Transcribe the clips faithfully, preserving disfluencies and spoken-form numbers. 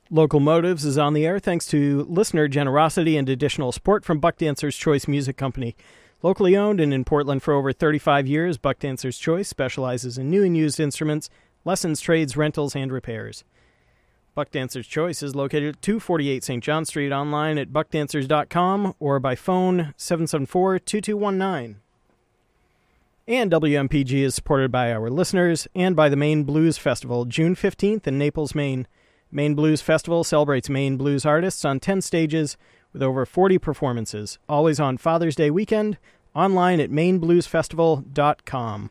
Local Motives is on the air thanks to listener generosity and additional support from Buck Dancer's Choice Music Company. Locally owned and in Portland for over thirty-five years, Buck Dancer's Choice specializes in new and used instruments, lessons, trades, rentals, and repairs. Buck Dancer's Choice is located at two forty-eight Saint John Street, online at buck dancers dot com or by phone seven seven four, two two one nine. And W M P G is supported by our listeners and by the Maine Blues Festival, June fifteenth in Naples, Maine. Maine Blues Festival celebrates Maine blues artists on ten stages with over forty performances, always on Father's Day weekend, online at maine blues festival dot com.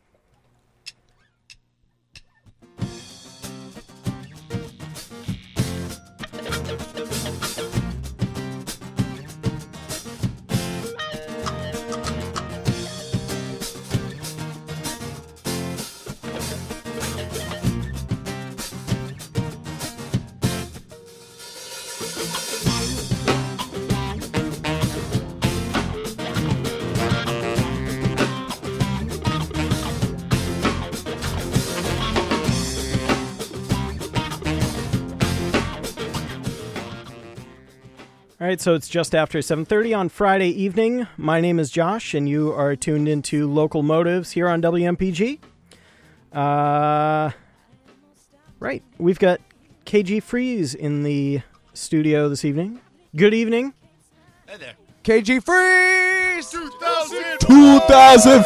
All right, so it's just after seven thirty on Friday evening. My name is Josh, and you are tuned into Local Motives here on W M P G. Uh, right, we've got K G Freeze in the studio this evening. Good evening. Hey there. K G Freeze! two thousand two thousand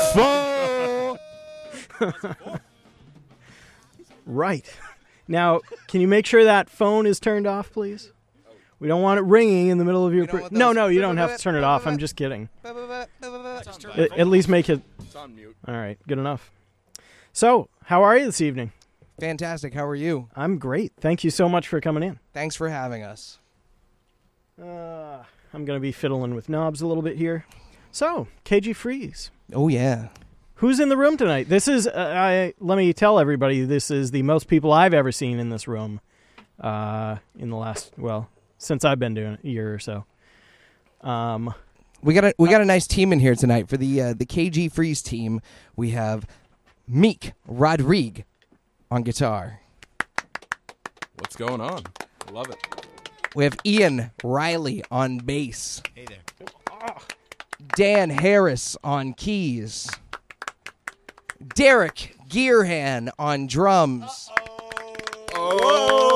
four! Right. Now, can you make sure that phone is turned off, please? We don't want it ringing in the middle of your... Pre- no, no, you don't have to turn it off. I'm just kidding. At, at least make it... It's on mute. All right, good enough. So, how are you this evening? Fantastic. How are you? I'm great. Thank you so much for coming in. Thanks for having us. Uh, I'm going to be fiddling with knobs a little bit here. So, K G Freeze. Oh, yeah. Who's in the room tonight? This is... Uh, I let me tell everybody, this is the most people I've ever seen in this room uh, in the last... well... since I've been doing it, a year or so. Um, we got a we got a nice team in here tonight for the uh, the K G Freeze team. We have Meek Rodrigue on guitar. What's going on? I love it. We have Ian Riley on bass. Hey there. Dan Harris on keys. Derek Gearhan on drums. Oh.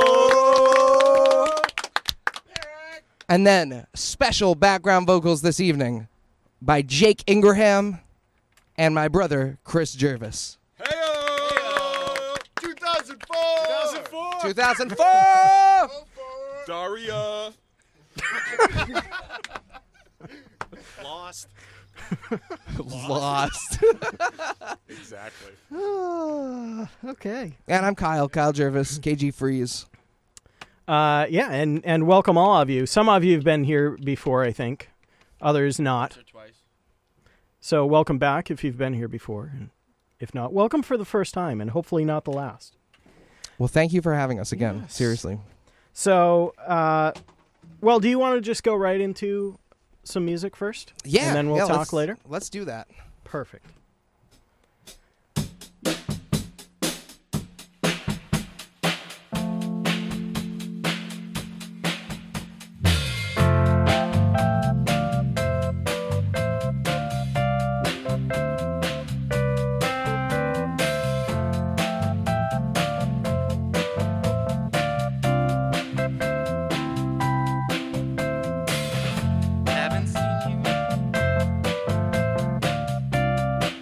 And then special background vocals this evening by Jake Ingraham and my brother, Chris Jervis. Hey-o! two thousand four! two thousand four! Daria! Lost. Lost. Exactly. uh, okay. And I'm Kyle, Kyle Jervis, K G Freeze. Uh, yeah, and, and welcome all of you. Some of you have been here before, I think. Others not. Twice. So welcome back if you've been here before. And if not, welcome for the first time, and hopefully not the last. Well, thank you for having us again. Yes. Seriously. So, uh, well, do you want to just go right into some music first? Yeah. And then we'll yeah, talk let's, later? Let's do that. Perfect. Haven't seen you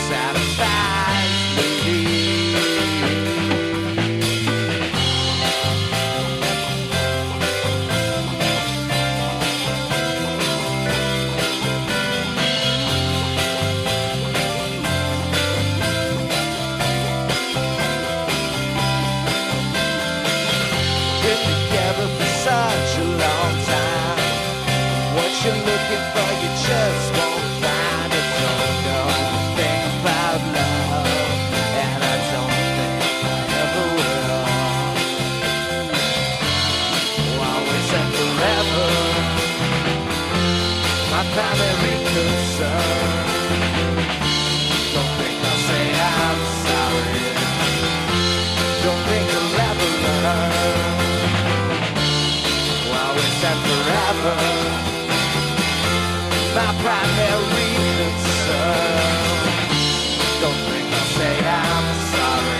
satisfies me. Such a long time. What you're looking for, you just won't find it. Don't know anything about love, and I don't think I ever will. Always and forever, my primary concern. Don't think I'll say I'm sorry. Don't think I'll ever learn. And forever, my primary concern. Don't think I'll say I'm sorry.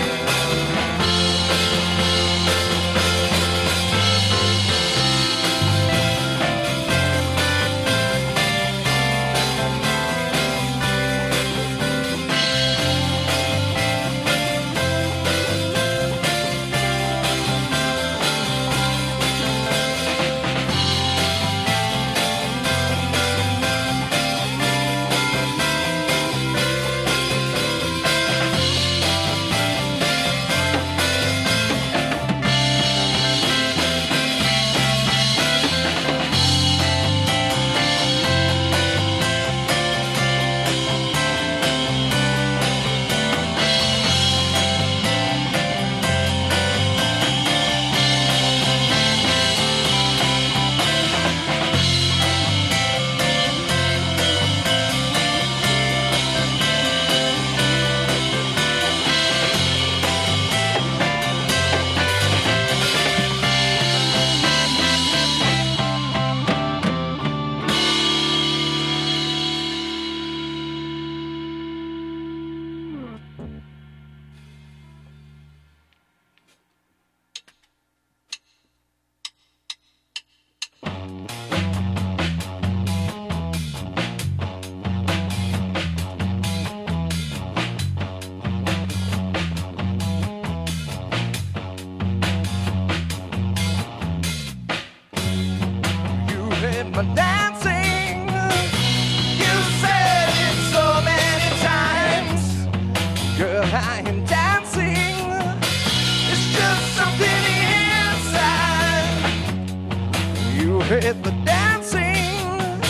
My dancing, you said it so many times. Girl, I am dancing. It's just something inside. You hit the dancing,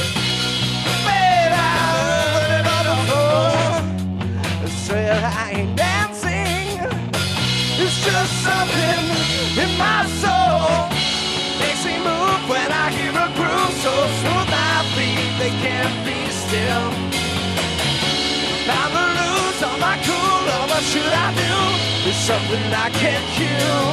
but I heard it all before. I said I ain't dancing. It's just something in my soul. Makes me move when I hear a groove so smooth my feet, they can't be still. Now to lose all my cool, oh, what should I do? There's something I can't kill.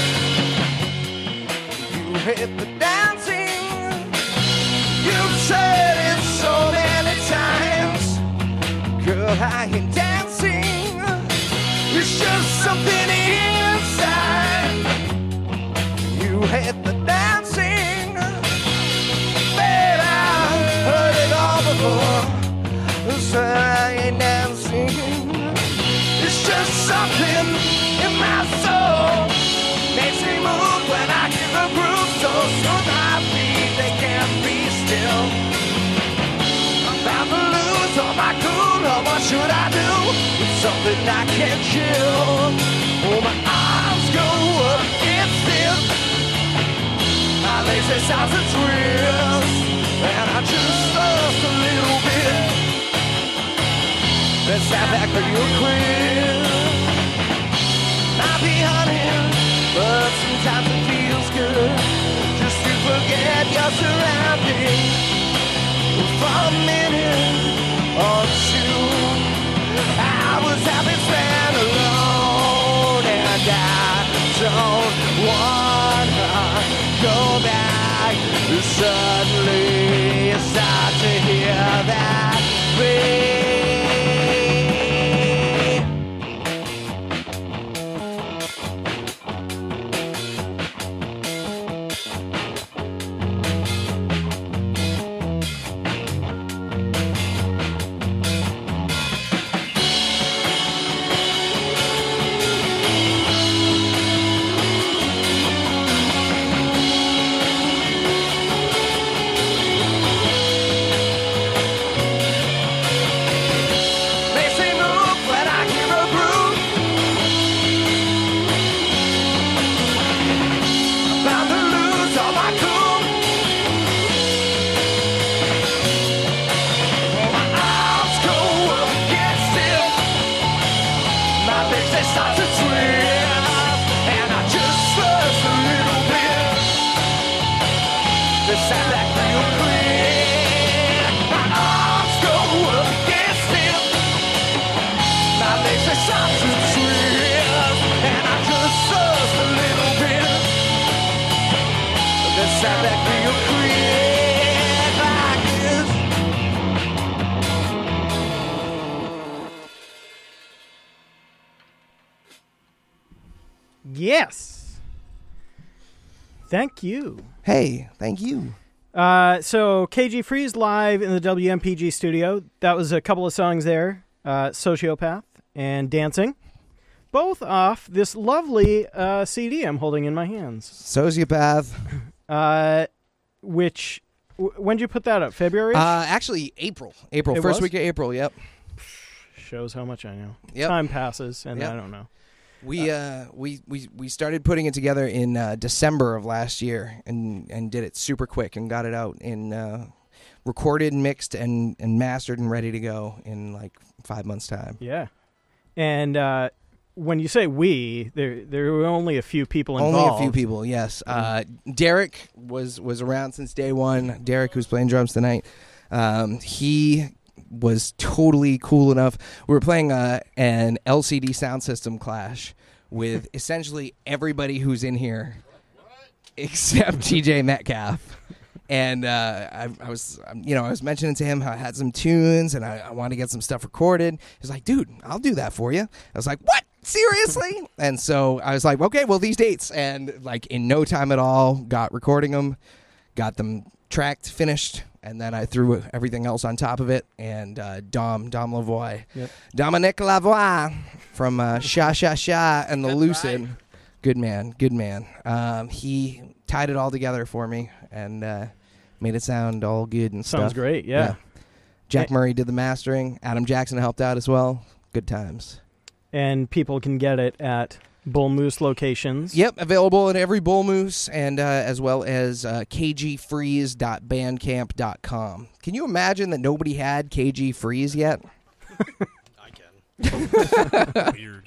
You hit the dancing. You've said it so many times. Girl, I ain't dancing. It's just something inside. You hit the dancing, babe, I heard it all before. So I ain't dancing. It's just something in my soul. Makes me move when I hear the groove so smooth my feet, they can't be still. I'm about to lose all my cool, oh, what should I do? It's something I can't kill. Oh, my arms go up against this. My lazy sounds and twist, and I just lost a little bit. Let's have back for you quick. Might be hunting, but sometimes it feels good just to forget your surroundings for a minute or two. I was having spent alone, and I don't wanna go back. Suddenly you start to hear that beat. create like this. Yes. Thank you. Hey, thank you. Uh, so K G Freeze live in the W M P G studio. That was a couple of songs there. Uh, Sociopath and Dancing. Both off this lovely uh, C D I'm holding in my hands. Sociopath. Uh, which, w- when did you put that up? February? Uh, actually, April. April. It First was? week of April, yep. Shows how much I know. Yep. Time passes, and Yep. I don't know. We uh we, we we started putting it together in uh, December of last year and and did it super quick and got it out in uh, recorded, mixed, and and mastered and ready to go in like five months time. Yeah. And uh, when you say we, there there were only a few people Only involved. a few people, yes. Uh, Derek was was around since day one. Derek, who's playing drums tonight, um, he was totally cool enough. We were playing uh, an L C D sound system clash with essentially everybody who's in here except T J Metcalf. And uh, I, I was, um, you know, I was mentioning to him how I had some tunes and I, I wanted to get some stuff recorded. He's like, dude, I'll do that for you. I was like, what? Seriously? And so I was like, okay, well, these dates. And like in no time at all, got recording them, got them tracked, finished, and then I threw everything else on top of it. And uh, Dom, Dom Lavoie, Yep. Dominic Lavoie from uh, Sha Sha Sha and the Lucid. Good man, good man. Um, he tied it all together for me and uh, made it sound all good and Sounds stuff. great, yeah. Jack Eh. Murray did the mastering. Adam Jackson helped out as well. Good times. And people can get it at Bull Moose locations. Yep, available at every Bull Moose and uh, as well as uh, k g freeze dot bandcamp dot com. Can you imagine that nobody had K G Freeze yet? I can. Weird.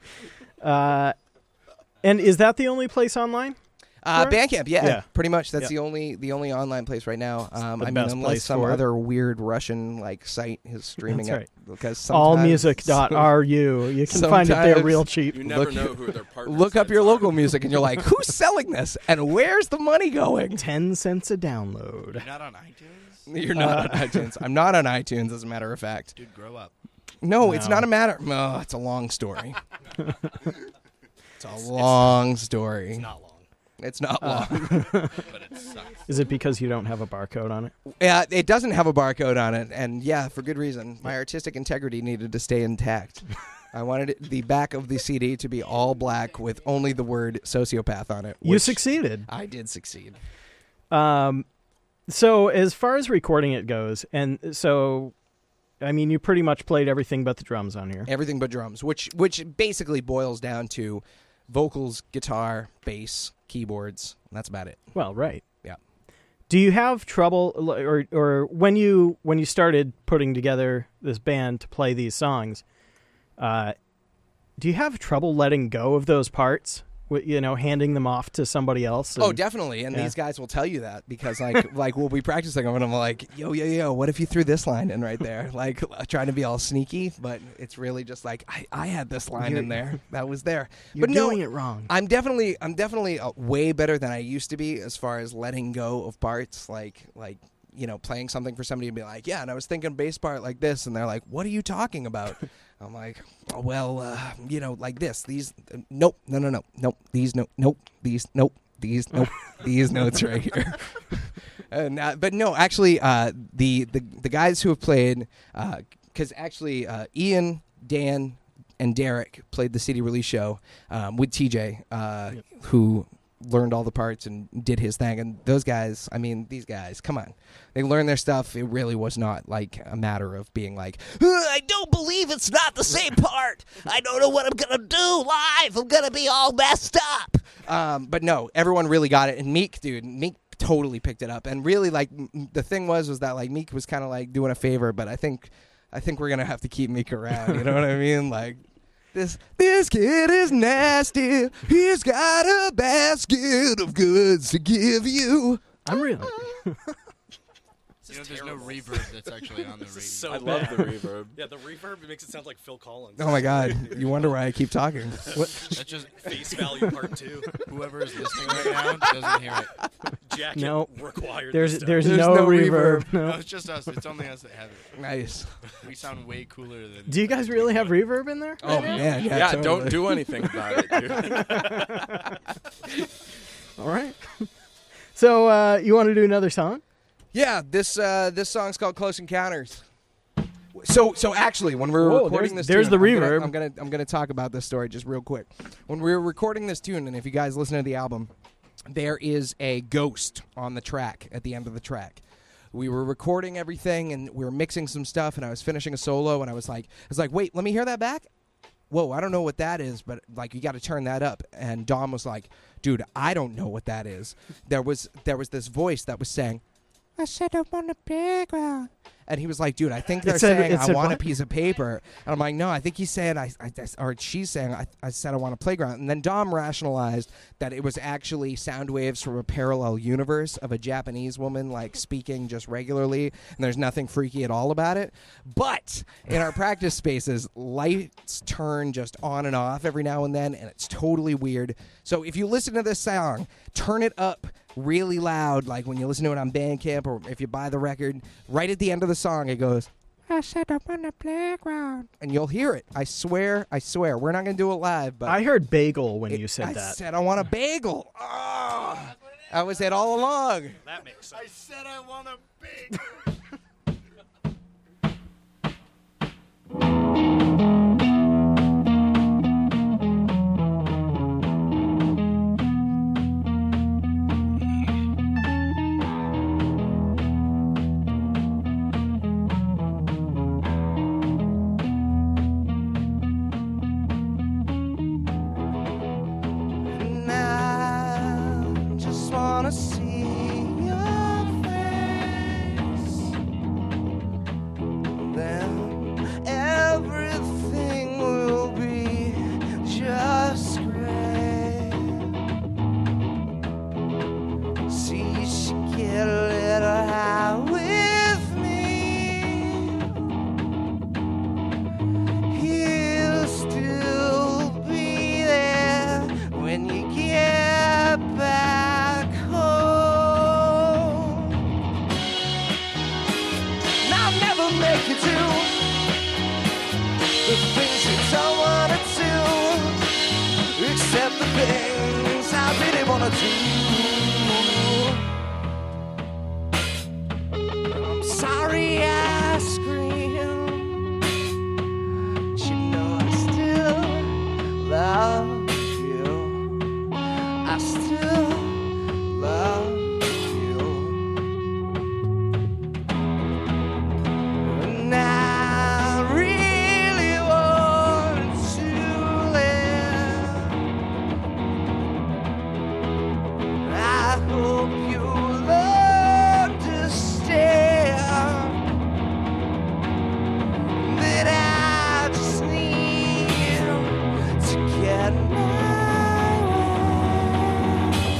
Uh, and is that the only place online? Uh, for it? Bandcamp, yeah, Yeah. pretty much. That's Yeah. the only the only online place right now. Um, the I mean, best unless place some for it. other weird Russian like site is streaming That's it. right. Because sometimes- allmusic dot r u. You can find it there sometimes- real cheap. You never Look- know who their partners Look up sites your are. local music and you're like, who's selling this and where's the money going? Ten cents a download. You're not on iTunes? You're not on iTunes. I'm not on iTunes, as a matter of fact. Dude, grow up. No, it's No. not a matter. No, it's a long story. It's a long story. It's not long, It's not Uh. long. but it sucks. Is it because you don't have a barcode on it? Yeah, it doesn't have a barcode on it, and yeah, for good reason. My artistic integrity needed to stay intact. I wanted it, the back of the C D to be all black with only the word sociopath on it. You which succeeded. I did succeed. Um, so as far as recording it goes, and so, I mean, you pretty much played everything but the drums on here. Everything but drums, which which basically boils down to vocals, guitar, bass, keyboards. And that's about it. Well, right. Yeah. Do you have trouble, or or when you when you started putting together this band to play these songs, uh, do you have trouble letting go of those parts? Wi- You know, handing them off to somebody else. Oh, and- definitely, and yeah. these guys will tell you that because, like, like we'll be practicing them, and I'm like, yo, yo, yo, what if you threw this line in right there? Like, trying to be all sneaky, but it's really just like I, I had this line You're- in there that was there. You're but no, doing it wrong. I'm definitely, I'm definitely uh, way better than I used to be as far as letting go of parts, like, like. You know, playing something for somebody and be like, yeah, and I was thinking bass part like this, and they're like, what are you talking about? I'm like, oh, well, uh, you know, like this, these, uh, nope, no, no, no, nope, these, no, nope, these, nope, these, nope, these notes right here. and, uh, but no, actually, uh, the, the the guys who have played, because actually, uh, Ian, Dan, and Derek played the C D release show um, with T J, uh, Yep. who learned all the parts and did his thing. And those guys, I mean, these guys, come on. They learned their stuff. It really was not like a matter of being like, "Uh, I don't believe it's not the same part. I don't know what I'm going to do live. I'm going to be all messed up. Um, but no, everyone really got it. And Meek, dude, Meek totally picked it up. And really, like, m- the thing was, was that, like, Meek was kind of, like, doing a favor. But I think, I think we're going to have to keep Meek around. You know what I mean? Like, This this kid is nasty. He's got a basket of goods to give you. I'm really. You know, there's no reverb that's actually on the radio. So I bad. love the reverb. Yeah, the reverb makes it sound like Phil Collins. Oh my God! You wonder why I keep talking. What? That's just Face value part two. whoever is listening right now doesn't hear it. Jacket No. required. There's this time. there's, There's no, no reverb. reverb. No, No. it's just us. It's only us that have it. Nice. We sound way cooler than. Do you guys really have reverb in there? Oh man, yeah. Yeah, totally. don't do anything about it, dude. All right. So uh, you want to do another song? Yeah, this uh, this song's called Close Encounters. So so actually, when we were Whoa, recording there's- this, there's tune, the I'm gonna- reverb. I'm gonna I'm gonna talk about this story just real quick. When we were recording this tune, and if you guys listen to the album, there is a ghost on the track at the end of the track. We were recording everything, and we were mixing some stuff, and I was finishing a solo, and I was like, I was like, wait, let me hear that back. Whoa, I don't know what that is, but like you got to turn that up. And Dom was like, dude, I don't know what that is. There was there was this voice that was saying, I set up on the playground. And he was like, dude, I think they're said- saying it I said want a what? piece of paper. And I'm like, no, I think he's saying, I, I, or she's saying, I, I said I want a playground. And then Dom rationalized that it was actually sound waves from a parallel universe of a Japanese woman, like, speaking just regularly. And there's nothing freaky at all about it. But in our practice spaces, lights turn just on and off every now and then, and it's totally weird. So if you listen to this song, turn it up really loud, like when you listen to it on Bandcamp or if you buy the record. Right at the end of the song, it goes, I set up on the playground. And you'll hear it. I swear, I swear. We're not going to do it live, but I heard bagel when it- you said I that. said I want a bagel. Oh, that was it all along. That makes sense. I said I want a big. And I just wanna see your face. Then everything will be just great. See, you should get a little high with me. He'll still be there when you get back home. And I'll never make you do the things you don't wanna do, except the things I really wanna do. I'm sorry I screamed. You know I still love you. I still love you. And I really want to live. I hope you'll understand that I just need to get my way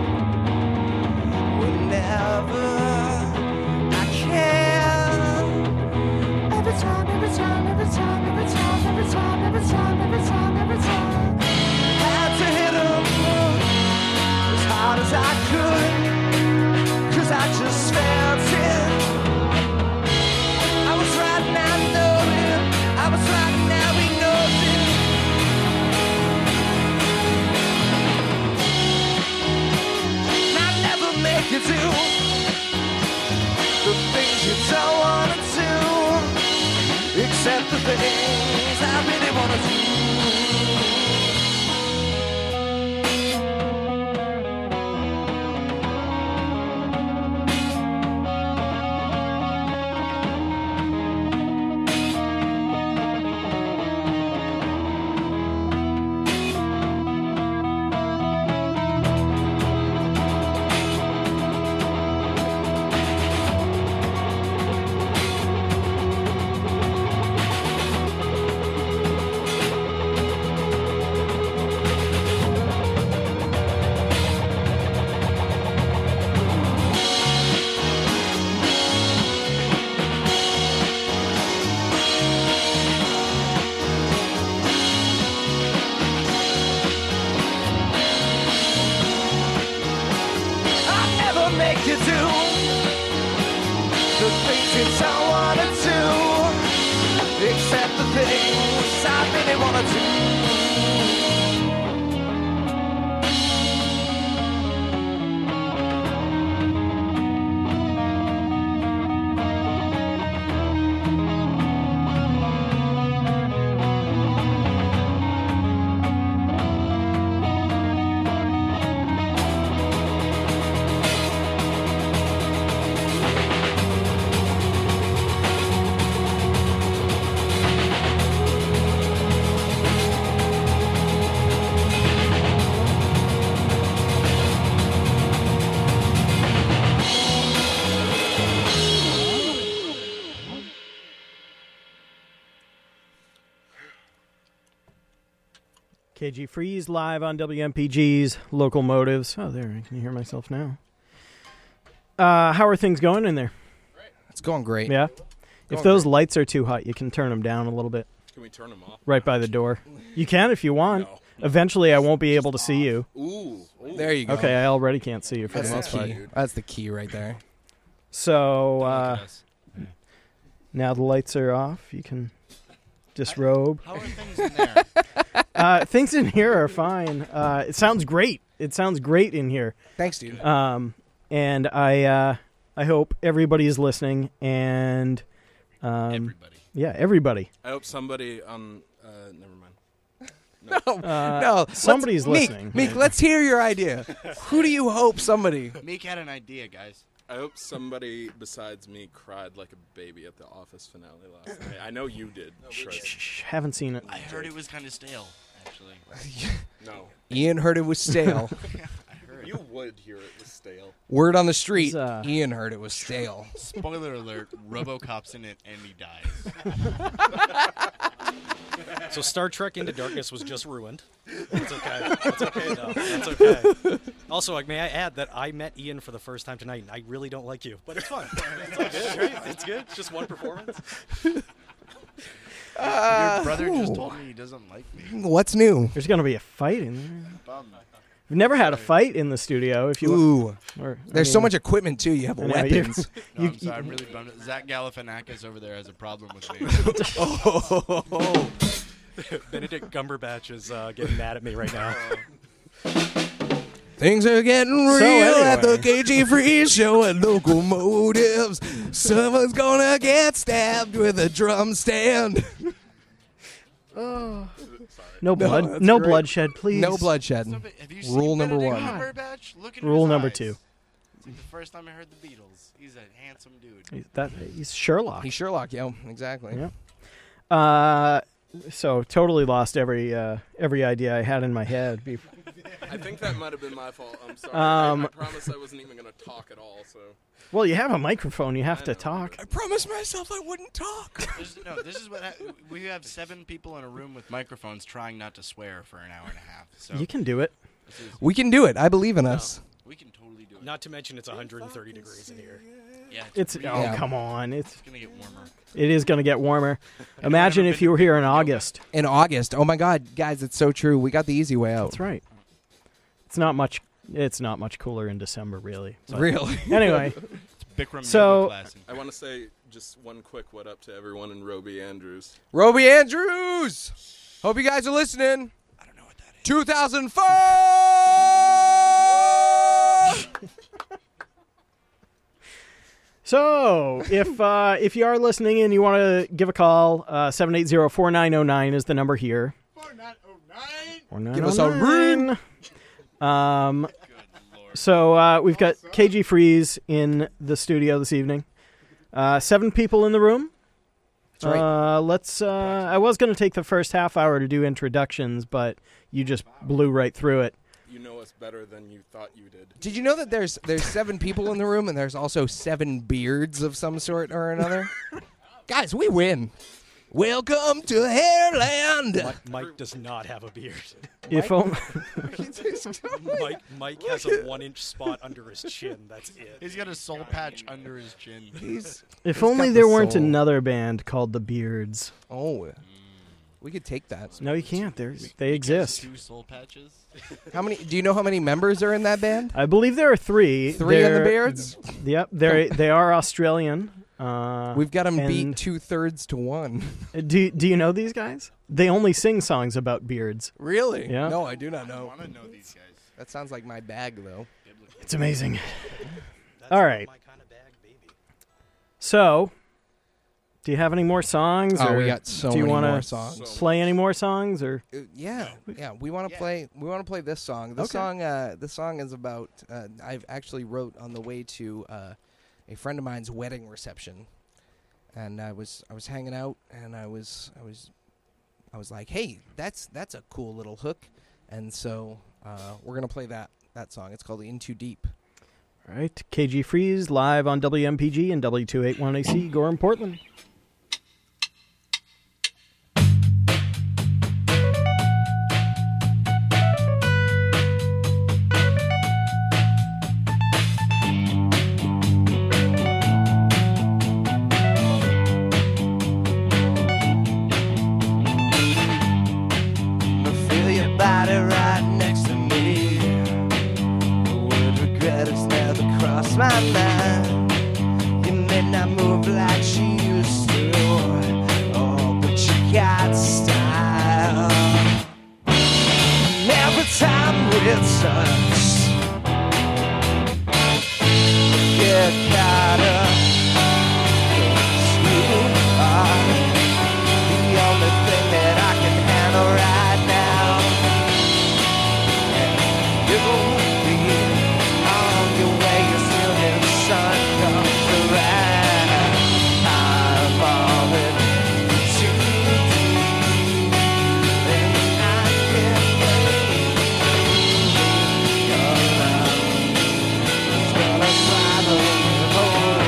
whenever I can. Every time, every time, every time, every time, every time, every time, every time, every time. Had to hit 'em as hard as I could, 'cause I just felt it. I was right now knowing, I was right now we know it. And I'll never make you do the things you don't wanna do, except the things I really wanna do. K G Freeze live on W M P G's Local Motives. Oh, there, I can hear myself now. Uh, how are things going in there? It's going great. Yeah? If those lights are too hot, you can turn them down a little bit. Can we turn them off? Right by the door. You can if you want. No. Eventually, I won't be able to see you. Ooh. Ooh. There you go. Okay, I already can't see you for That's the the most part. key. That's the key right there. So, Don't look uh, at us. now the lights are off. You can disrobe. How are things in there? Uh, things in here are fine. Uh, it sounds great. It sounds great in here. Thanks, dude. Um, and I, uh, I hope everybody is listening. And um, Everybody. yeah, everybody. I hope somebody on. Uh, never mind. No, Uh, no. somebody's let's, listening. Meek, Meek, let's hear your idea. Who do you hope somebody? Meek had an idea, guys. I hope somebody besides me cried like a baby at the Office finale last night. I know you did, Chris. Shh, haven't seen it. I heard it was kind of stale, actually. No, Ian heard it was stale. I heard. you would hear it was stale. Word on the street. It's, uh, Ian heard it was stale. Spoiler alert: RoboCop's in it and he dies. So Star Trek Into Darkness was just ruined. That's okay. That's okay, though. That's okay. Also, like, may I add that I met Ian for the first time tonight, and I really don't like you. But it's fun. It's all good, right? It's good. It's just one performance. Your brother just told me he doesn't like me. What's new? There's going to be a fight in there. Bum. We've never had a fight in the studio. If you Ooh. or, I There's so mean, much equipment, too. You have I know, you- weapons. No, You- I'm sorry, I'm really bummed. Zach Galifianakis over there has a problem with me. Oh. Benedict Cumberbatch is uh, getting mad at me right now. Things are getting real So at the anyway. K G Free Show at Locomotives. Someone's gonna get stabbed with a drum stand. no blood, that's no great. bloodshed, please. No bloodshed. Somebody- have you seen Rule number Benedict one. Cumberbatch? Look in Rule his number eyes. two. It's like the first time I heard the Beatles. He's a handsome dude. He's, that, he's Sherlock. He's Sherlock, yo. Exactly. Yeah. Uh, so totally lost every uh, every idea I had in my head. Bef- I think that might have been my fault. I'm sorry. Um, I, I promise I wasn't even going to talk at all. So well, you have a microphone. You have I to know. talk. I promised myself I wouldn't talk. This, no, this is what ha- we have seven people in a room with microphones trying not to swear for an hour and a half. So You can do it. this is, We can do it. I believe in us. we can totally do it. Not to mention it's one hundred thirty degrees in here. yeah, It's really- oh Yeah. come on. It's it's gonna get warmer. it is going to get warmer. Imagine haven't if been you were to here in yoga. August. In August. Oh my God, guys, it's so true. We got the easy way out. That's right. It's not much. It's not much cooler in December, really. But Really? Anyway, It's Bikram So- yoga class. I want to say just one quick what up to everyone in Roby Andrews. Roby Andrews. Hope you guys are listening. I don't know what that is. two thousand four. so if uh, if you are listening and you want to give a call, uh, seven eight zero, four nine zero nine is the number here. four nine zero nine. Give us a ring. Um, Good lord. so uh, we've got K G Freeze in the studio this evening. Uh, seven people in the room. That's right. Uh, let's. Uh, I was going to take the first half hour to do introductions, but you just blew right through it. You know us better than you thought you did. Did you know that there's there's seven people in the room and there's also seven beards of some sort or another? Guys, we win. Welcome to Hairland. Mike, Mike does not have a beard. If only. Mike, Mike has a one-inch spot under his chin. That's it. He's got a soul patch under his chin. He's, If He's only got there the weren't soul. another band called the Beards. oh, we could take that. No, you can't. There's, they He has exist. Two soul patches. How many? Do you know how many members are in that band? I believe there are three. Three in the They're- beards. Yep, they they are Australian. Uh, We've got them and beat two thirds to one. Do Do you know these guys? They only sing songs about beards. Really? Yeah. No, I do not I know. want to know these guys. That sounds like my bag, though. It's amazing. That's All not right. my kind of bag, baby. So, do you have any more songs? Oh, or we got so do you many wanna more songs. So- play any more songs? Or Uh, yeah, yeah. We want to Yeah. play. We want to play this song. The Okay. song. Uh, the song is about. Uh, I've actually wrote on the way to uh, a friend of mine's wedding reception, and I was I was hanging out, and I was I was I was like, hey, that's that's a cool little hook, and so uh, we're gonna play that that song. It's called "In Too Deep." all right, K G Freeze live on W M P G and W two eighty-one A C, Gorham, Portland. I feel your body right next to me. The word regret has never crossed my mind. You may not move like she used to, oh, but you got style. And every time we touch, get caught up. 'Cause you are the only thing that I can handle right now. And you'll be on your way as soon as the sun comes around. I'm falling too deep, and I can't wait. Your love is gonna swallow me whole.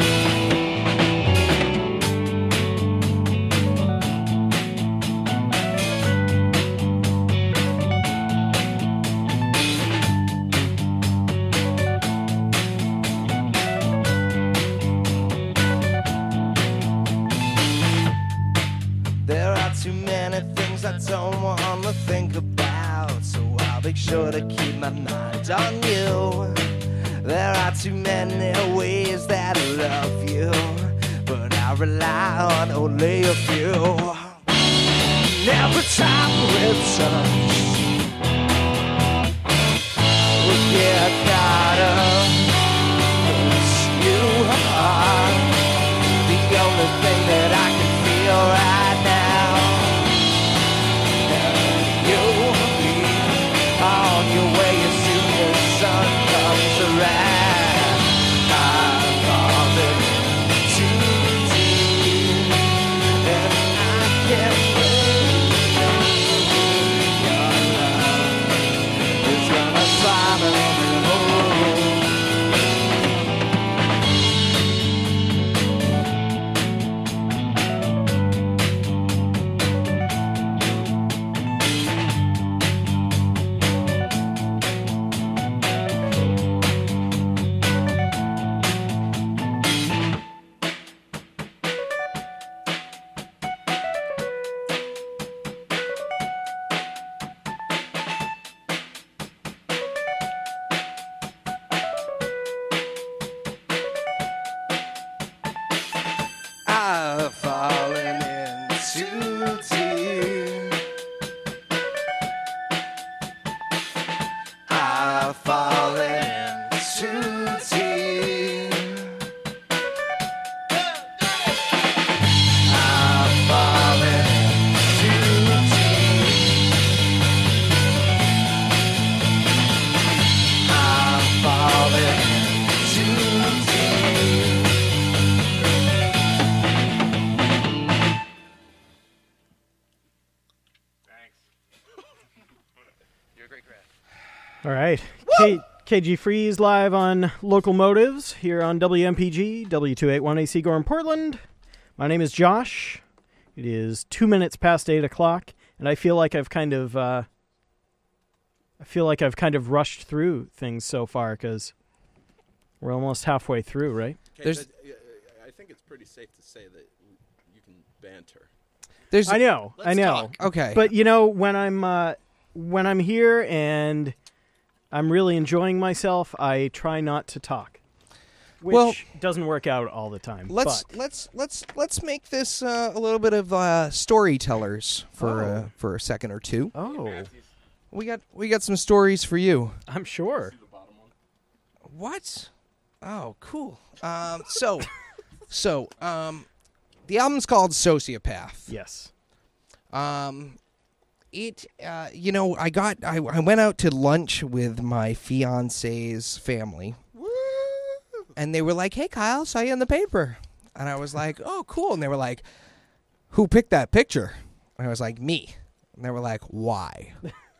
There are too many things I don't want to think about, so I'll make sure to keep my mind on you. There are too many ways that I love you, but I rely on only a few. And every time we touch, we get caught up. 'Cause you are the only thing that I can feel right now. And you'll be on your way as soon as the sun comes around. I'm falling too deep, and I can't wait. Your love is gonna swallow me whole. I've fallen in too deep. I've fallen in too deep. I've fallen in too deep. I've fallen in too deep. All right, K- KG Freeze live on Local Motives here on W M P G, W two eighty-one A C, Gorham, Portland. My name is Josh. It is two minutes past eight o'clock, and I feel like I've kind of, uh, I feel like I've kind of rushed through things so far because we're almost halfway through, right? Okay, There's- but, uh, I think it's pretty safe to say that you can banter. There's I know, I Let's know. talk. okay, But you know, when I'm uh, when I'm here and I'm really enjoying myself, I try not to talk. which Well- doesn't work out all the time. Let's but let's let's let's make this uh, a little bit of uh, storytellers for Oh. uh, for a second or two. oh, We got we got some stories for you. I'm sure. What? Oh, cool. Um, so, so um, the album's called Sociopath. Yes. Um, it, uh, you know, I got, I, I went out to lunch with my fiance's family, and they were like, "Hey, Kyle, saw you in the paper," and I was like, "Oh, cool," and they were like, "Who picked that picture?" And I was like, "Me," and they were like, "Why?"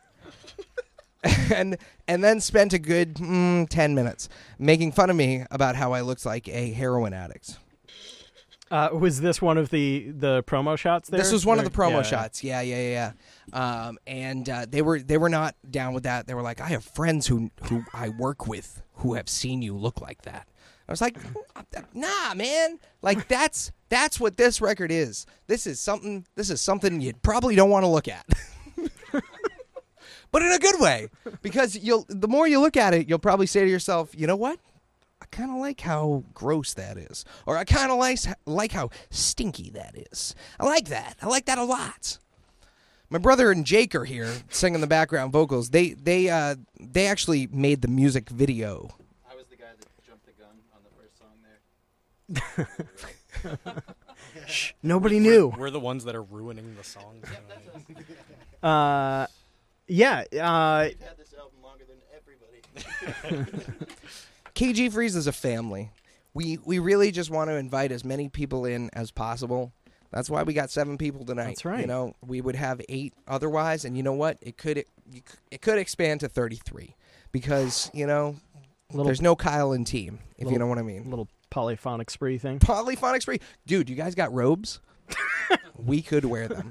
and and then spent a good mm, ten minutes making fun of me about how I looked like a heroin addict. Uh, was this one of the, the promo shots there? This was one of Or- the promo yeah. shots. Yeah, yeah, yeah. yeah. Um, and uh, they were they were not down with that. They were like, "I have friends who who I work with who have seen you look like that." I was like, "Nah, man. Like that's that's what this record is. This is something. This is something you probably don't want to look at." But in a good way, because you'll the more you look at it, you'll probably say to yourself, "You know what? I kind of like how gross that is, or I kind of like like how stinky that is. I like that. I like that a lot." My brother and Jake are here singing the background vocals. They they uh they actually made the music video. I was the guy that jumped the gun on the first song there. Shh, nobody knew. We're the ones that are ruining the song. Uh, yeah. Uh, We've had this album longer than everybody. K G Freeze is a family. We we really just want to invite as many people in as possible. That's why we got seven people tonight. That's right. You know, we would have eight otherwise, and you know what? It could it, it could expand to thirty-three because you know little, there's no Kyle and team, if you little- know what I mean. little polyphonic spree thing. Polyphonic spree, dude. You guys got robes? We could wear them.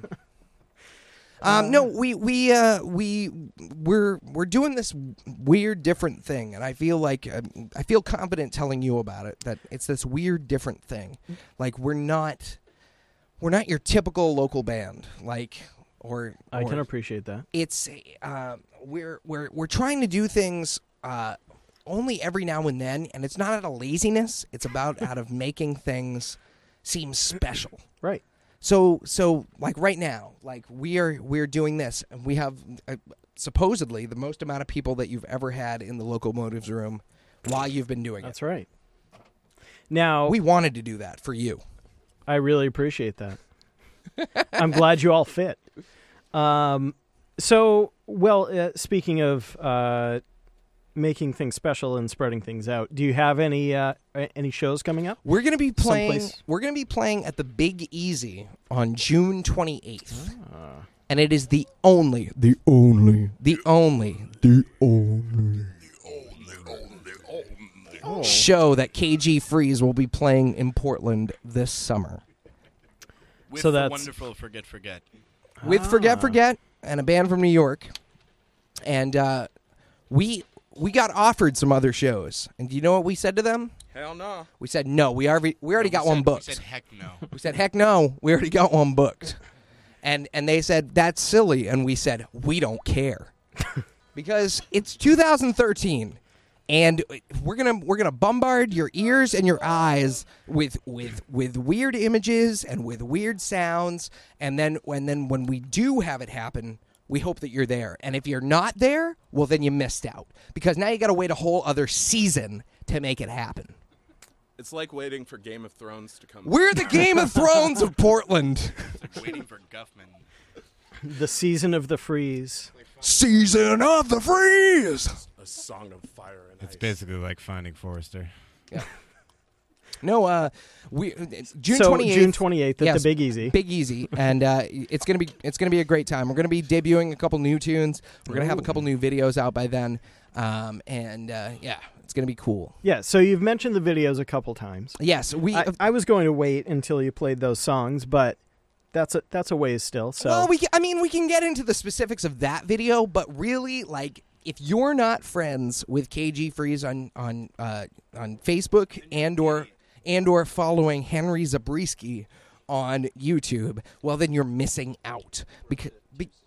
Um, no, we we uh, we we're we're doing this weird different thing, and I feel like uh, I feel confident telling you about it. That it's this weird different thing. Like we're not we're not your typical local band. Like or, I or can appreciate that. it's uh, we're we're we're trying to do things uh, only every now and then, and it's not out of laziness. It's about out of making things seem special. Right. So, so like right now, like we are we're doing this, and we have uh, supposedly the most amount of people that you've ever had in the Locomotives room while you've been doing That's it. right. Now, We wanted to do that for you. I really appreciate that. I'm glad you all fit. Um, so, well, uh, speaking of uh, making things special and spreading things out, do you have any uh, a- any shows coming up? We're gonna be playing. Someplace- We're gonna be playing at the Big Easy on June twenty-eighth, Ah. and it is the only, the only, the only, the only. show that K G Freeze will be playing in Portland this summer. With So the that's- wonderful Forget Forget. With Forget Ah. Forget and a band from New York, and uh, we we got offered some other shows. And do you know what we said to them? Hell no. We said no. We already we already No, got we one said- booked. We said heck no. We said heck no. We already got one booked. And and they said that's silly, and we said we don't care because it's two thousand thirteen. And we're gonna we're gonna bombard your ears and your eyes with with with weird images and with weird sounds, and then when then when we do have it happen, we hope that you're there. And if you're not there, well then you missed out because now you got to wait a whole other season to make it happen. It's like waiting for Game of Thrones to come. We're the Game of Thrones of Portland. It's like waiting for Guffman. The season of the freeze. Season of the Freeze. A song of fire and It's ice. basically like Finding Forrester. No, uh, we June so twenty eighth. June twenty-eighth at Yes. the Big Easy. Big Easy, and uh, it's gonna be it's gonna be a great time. We're gonna be debuting a couple new tunes. We're gonna have a couple new videos out by then, um, and uh, yeah, it's gonna be cool. Yeah, so you've mentioned the videos a couple times. Yes, we. I, I was going to wait until you played those songs, but that's a that's a ways still. So well, we. Can, I mean, we can get into the specifics of that video, but really, like, if you're not friends with K G Freeze on on uh, on Facebook and or and or following Henry Zabriskie on YouTube, well, then you're missing out because. Be,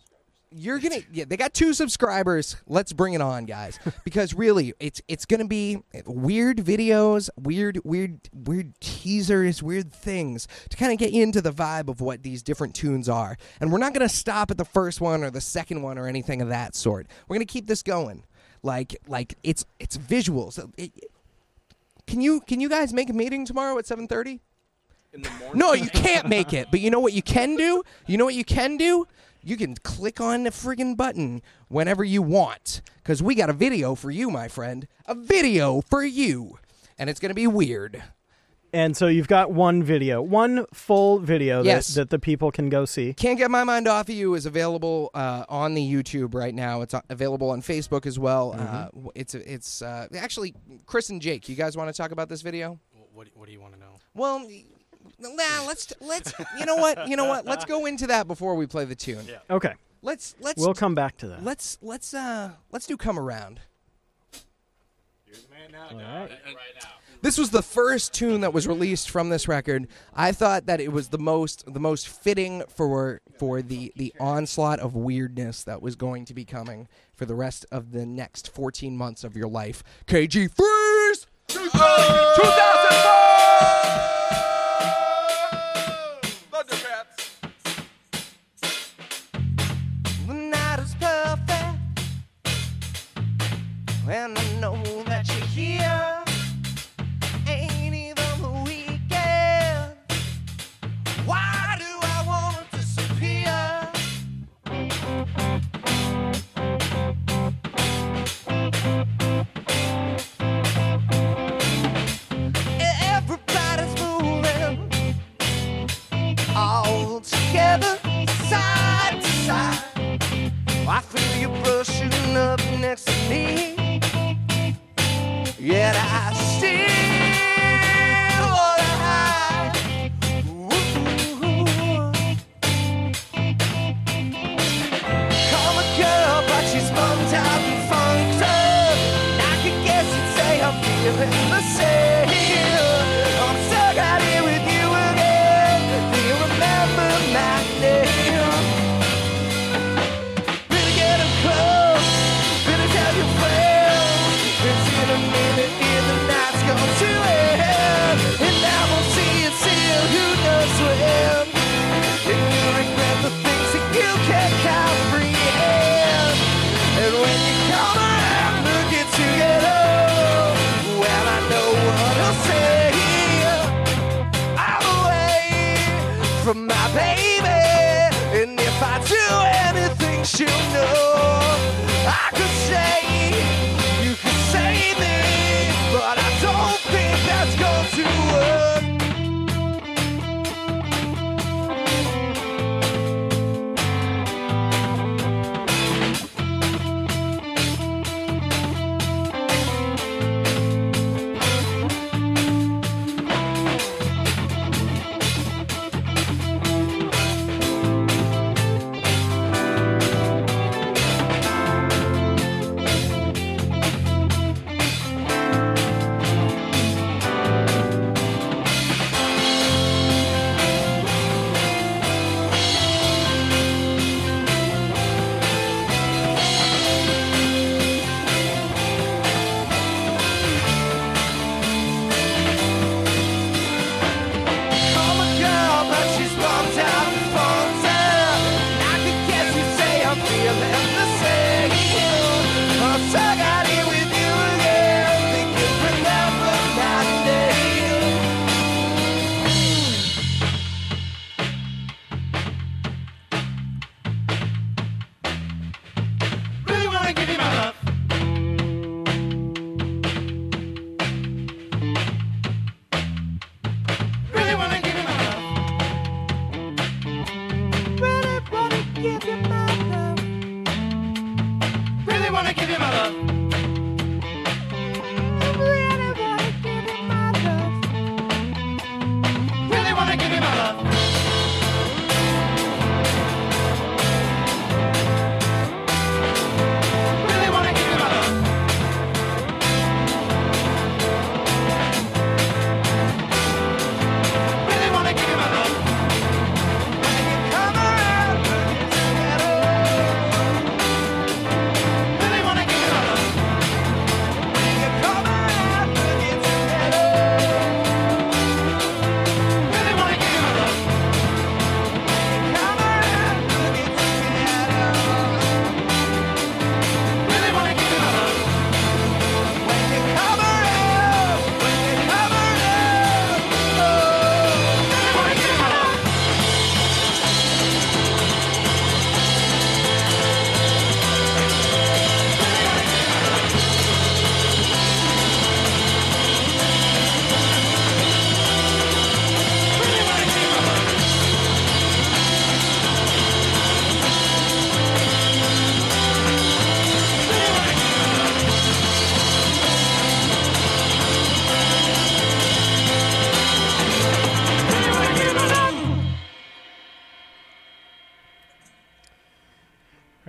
You're gonna, yeah. They got two subscribers. Let's bring it on, guys. Because really, it's it's gonna be weird videos, weird, weird, weird teasers, weird things to kind of get you into the vibe of what these different tunes are. And we're not gonna stop at the first one or the second one or anything of that sort. We're gonna keep this going. Like, like it's it's visuals. It, can you can you guys make a meeting tomorrow at seven thirty? In the morning? No, you can't make it. But you know what you can do? You know what you can do? You can click on the friggin' button whenever you want. Because we got a video for you, my friend. A video for you. And it's going to be weird. And so you've got one video, one full video Yes. that, that the people can go see. Can't Get My Mind Off of You is available uh, on the YouTube right now. It's uh, available on Facebook as well. Mm-hmm. Uh, it's it's uh, actually, Chris and Jake, you guys want to talk about this video? What, what do you want to know? Well, nah, let's let's you know what? You know what? Let's go into that before we play the tune. Yeah. Okay. Let's let's We'll come back to that. let's let's uh let's do Come Around. All right. This was the first tune that was released from this record. I thought that it was the most the most fitting for for the the onslaught of weirdness that was going to be coming for the rest of the next fourteen months of your life. K G Freeze! two thousand four! The night is perfect, and I know that you're here. Ain't even the weekend. Why do I want to disappear? Everybody's moving all together, side to side. I feel you brushing up next to me, yet I still wanna hide. Ooh. Call a girl, but she's bumped out and funked up. I could guess you'd say I'm feeling the same. I'm stuck out here with you again. Do you remember my name? Better get 'em close, better tell your friends. It's in a minute here, the night's gone to end. And I won't see it still, who knows when. And you regret the things that you can't comprehend. And when you come around looking together, well, I know what I'll say. I'm away from my baby, and if I do anything, she'll know. I could say, you could save me, but I don't think that's going to work.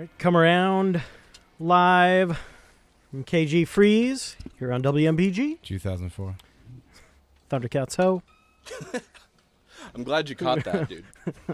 right, come around live from K G Freeze here on W M B G. two thousand four. Thundercats Ho. I'm glad you caught that, dude.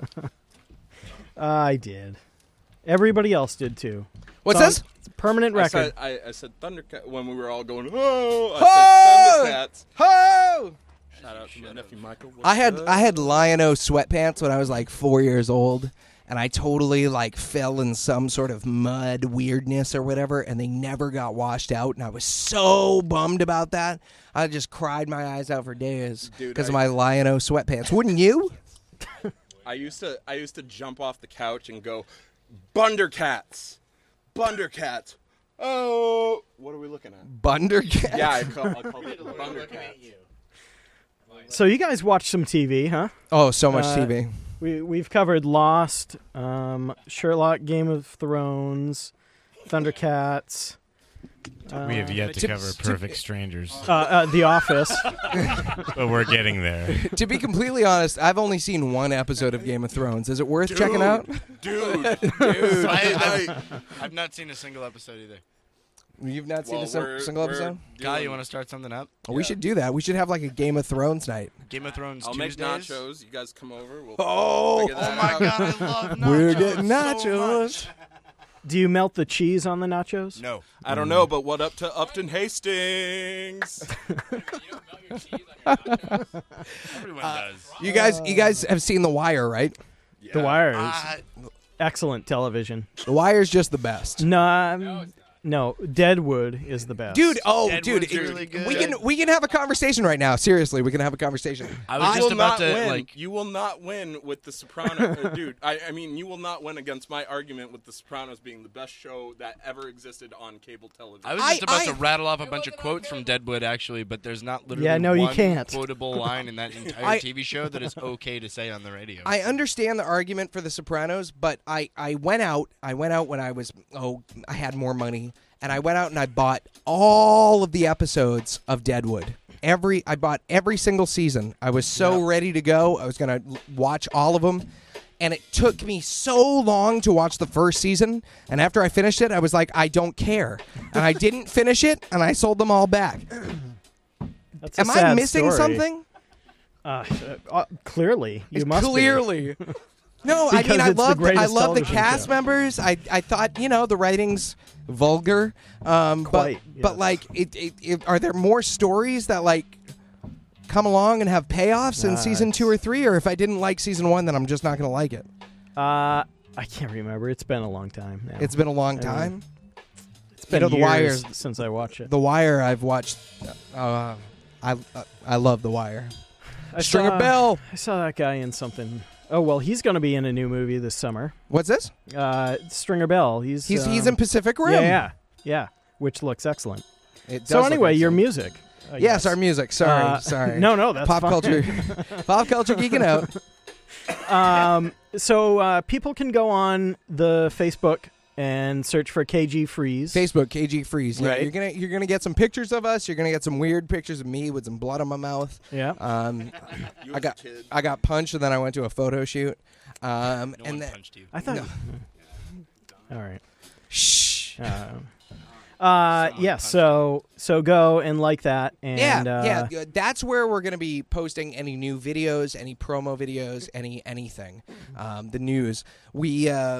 I did. Everybody else did too. What's Song- this? It's a permanent I record. said, I, I said Thundercat when we were all going, oh! I Ho! said Thundercats. Ho! Shout out to my nephew Michael. I had What's I up? had Lion-O sweatpants when I was like four years old, and I totally like fell in some sort of mud weirdness or whatever, and they never got washed out, and I was so bummed about that. I just cried my eyes out for days Dude, because of I- my Lion-O sweatpants. Wouldn't you? I used to I used to jump off the couch and go, Bundercats, Bundercats. Oh, what are we looking at? Bundercats? Yeah, I call, I call it Bundercats. So you guys watched some T V, huh? Oh, so much Uh, T V. We we've covered Lost, um, Sherlock, Game of Thrones, Thundercats. Uh, We have yet to to- cover to- Perfect Strangers, uh, uh, The Office. but we're getting there. To be completely honest, I've only seen one episode of Game of Thrones. Is it worth checking out? Dude, dude, I, I've, I've not seen a single episode either. You've not seen Well, a sim- we're- single we're episode? Guy, you doing- want to start something up? We should do that. We should have like a Game of Thrones night. Game of Thrones I'll make Tuesdays? nachos. You guys come over. We'll Oh, figure Oh that my out. god, I love nachos. We're getting so nachos. much. Do you melt the cheese on the nachos? No. I don't know, but what up to Upton Hastings? Everyone does. You guys, you guys have seen The Wire, right? The Wire is Uh, excellent television. The Wire's just the best. No, um, no, Deadwood is the best. Dude, oh, Deadwood's dude, really it- good. we can we can have a conversation right now. Seriously, we can have a conversation. I was You just will about not to win. like. You will not win with The Sopranos, uh, dude. I, I mean, you will not win against my argument with The Sopranos being the best show that ever existed on cable television. I was I- just about I- to rattle off a bunch of quotes from Deadwood, actually, but there's not literally Yeah, no, you one can't. quotable line in that entire I- T V show that is okay to say on the radio. I understand the argument for The Sopranos, but I, I went out. I went out when I was oh I had more money, and I went out and I bought all of the episodes of Deadwood. Every I bought every single season. I was so ready to go. I was gonna l- watch all of them, and it took me so long to watch the first season. And after I finished it, I was like, I don't care, and I didn't finish it, and I sold them all back. That's a Am I sad missing story. something? Uh, uh, clearly, you It's must be. clearly. No, I Because mean I it's the love the, I greatest love the television cast show. members. I I thought you know the writing's vulgar, um, Quite, but but yes. like it, it, it are there more stories that like come along and have payoffs in Nah, season two or three, or if I didn't like season one, then I'm just not gonna like it. Uh, I can't remember. It's been a long time now. It's been a long I time. It's been you know, The years Wire- since I watched it. The Wire, I've watched. Uh, I uh, I love The Wire. I Stringer saw, Bell. I saw that guy in something. Oh well, he's going to be in a new movie this summer. What's this? Uh, Stringer Bell. He's He's um, he's in Pacific Rim. Yeah, yeah, yeah. Which looks excellent. It does So look anyway, your excellent. music. I Yes, guess. our music. Sorry, Uh, sorry. No, no, that's pop fine. culture. Pop culture geeking out. um, so uh, people can go on the Facebook and search for K G Freeze. Facebook, K G Freeze. Yeah, Right. you're gonna you're gonna get some pictures of us. You're gonna get some weird pictures of me with some blood on my mouth. Yeah. Um, You I as a got kid. I got punched and then I went to a photo shoot. Um, no and one then punched you. I thought. No. All right. shh. Uh, uh, yeah. So so go and like that. And, Yeah, uh, yeah, yeah. That's where we're gonna be posting any new videos, any promo videos, any anything. Um, the news. We. Uh,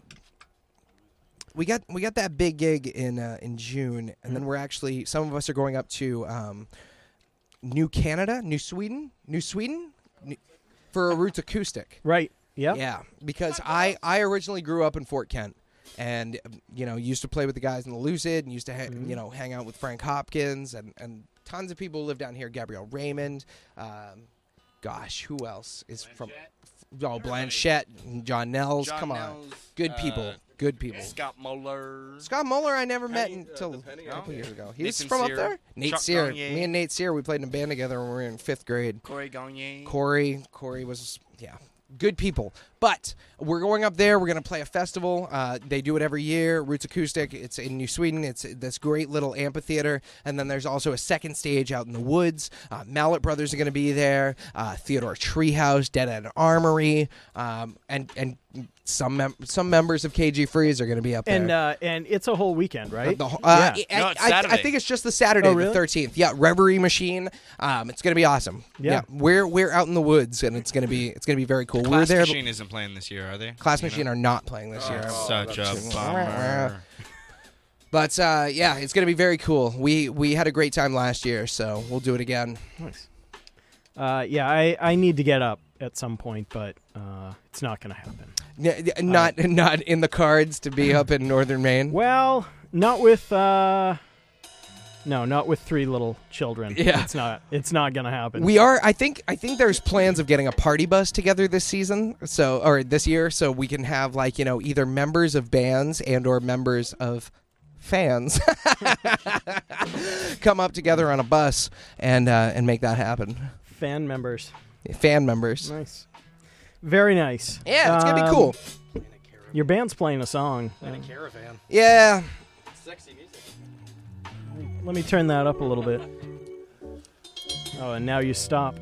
We got we got that big gig in uh, in June, and then we're actually some of us are going up to um, New Canada, New Sweden, New Sweden, New, for a Roots Acoustic. Right. Yep. Yeah, because I, I originally grew up in Fort Kent, and um, you know used to play with the guys in the Lucid, and used to ha- Mm-hmm. you know hang out with Frank Hopkins, and, and tons of people who live down here. Gabrielle Raymond, um, gosh, who else is from? Oh, Blanchett, and John Nels. John Come on, Nels, good uh, people, good people. Scott Muller. Scott Muller, I never met Penny, uh, until the Penny a couple album. years ago. He's Nathan from up Sear, there. Nate Chuck Sear. Gagne. Me and Nate Sear, we played in a band together when we were in fifth grade. Corey Gagne. Corey, Corey was yeah, good people. But we're going up there. We're going to play a festival. Uh, they do it every year. Roots Acoustic. It's in New Sweden. It's this great little amphitheater. And then there's also a second stage out in the woods. Uh, Mallet Brothers are going to be there. Uh, Theodore Treehouse, Dead End Armory, um, and and some mem- some members of K G Freeze are going to be up there. And uh, and it's a whole weekend, right? The whole- uh, yeah. I, No, it's I- I Saturday. think it's just the Saturday, Oh, really? the thirteenth. Yeah, Reverie Machine. Um, it's going to be awesome. Yeah. we're we're out in the woods, and it's going to be it's going to be very cool. we were Class there. Machine isn't playing this year, are they? Class You know? Machine are not playing this year. Such a that's- bummer. But uh, yeah, it's going to be very cool. We we had a great time last year, so we'll do it again. Nice. Uh, yeah, I, I need to get up at some point, but uh, it's not going to happen. N- n- not not in the cards to be up in northern Maine. Well, not with uh, no, not with three little children. Yeah. it's not. It's not going to happen. We are. I think. I think there's plans of getting a party bus together this season. So or this year, so we can have like you know either members of bands and or members of fans come up together on a bus and uh, and make that happen. Fan members. Fan members. Nice. Very nice. Yeah, it's gonna be Um, cool. Your band's playing a song. In a caravan. Yeah. Sexy music. Let me turn that up a little bit. Oh, and now you stop.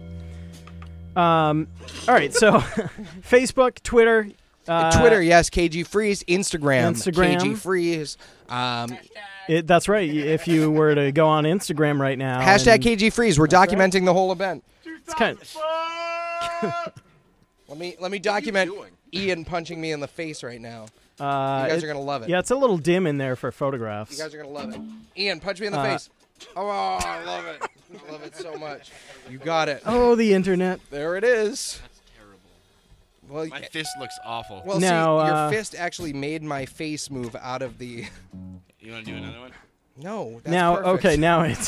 Um, all right, so Facebook, Twitter. Uh, Twitter, yes, K G Freeze. Instagram, Instagram. K G Freeze. Um, It, that's right. If you were to go on Instagram right now. hashtag and K G Freeze. We're That's right. documenting the whole event. It's kind of, Let me let me document Ian punching me in the face right now. uh, You guys it- are gonna love it. Yeah, it's a little dim in there for photographs. You guys are gonna love it. Ian, punch me in the Uh, face. Oh, I love it. I love it so much. You got it. Oh, the internet. There it is. That's terrible. Well, My y- fist looks awful. well, Now, see, your uh, fist actually made my face move out of the. You want to do another one? No. That's now, perfect. okay, now it's.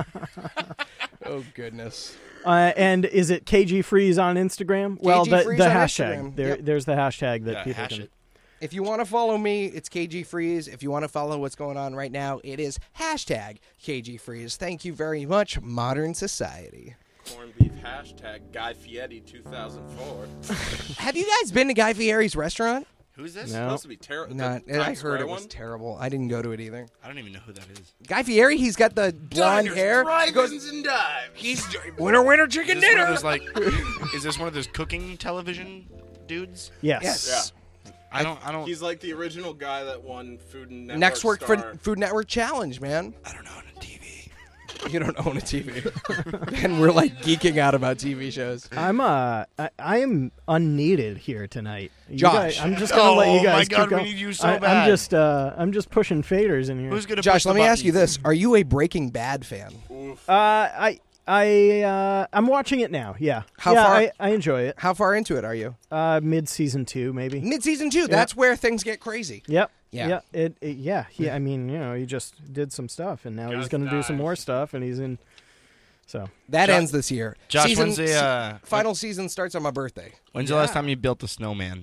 Oh goodness. Uh, and is it K G Freeze on Instagram? Well, K G the, Freeze the on hashtag. Instagram. There, Yep. There's the hashtag that Yeah, people hash can. it. If you want to follow me, it's K G Freeze. If you want to follow what's going on right now, it is hashtag K G Freeze. Thank you very much, Modern Society. Corned beef hashtag Guy Fieri two thousand four. Have you guys been to Guy Fieri's restaurant? Who's this? No. Supposed to be terrible. Not. I heard it was terrible. I didn't go to it either. I don't even know who that is. Guy Fieri, he's got the blonde hair. He goes, Drive-ins and dives. he's winner, winner, Is chicken this one of dinner. those like? Is this one of those cooking television dudes? Yes. Yes. I don't. I don't. He's like the original guy that won Food Network Next work star. for Food Network Challenge, man. I don't own a T V. You don't own a T V, and we're like geeking out about T V shows. I'm uh, I, I am unneeded here tonight. You Josh. guys- I'm just gonna let you Oh, guys my keep God, we going. need you so I, I'm bad. just uh, I'm just pushing faders in here. Who's gonna? Josh, push the let me ask button? you this: are you a Breaking Bad fan? Uh, I I uh, I'm watching it now. Yeah. How yeah, far- I, I enjoy it. How far into it are you? Uh, mid season two, maybe. Mid season two. That's where things get crazy. Yep. Yeah. Yeah. It, it. Yeah. He. I mean, you know, he just did some stuff, and now he's Just going to do some died. more stuff, and he's in. So That Jo- ends this year. Josh, season, when's the uh, final season starts on my birthday. When's the last time you built a snowman?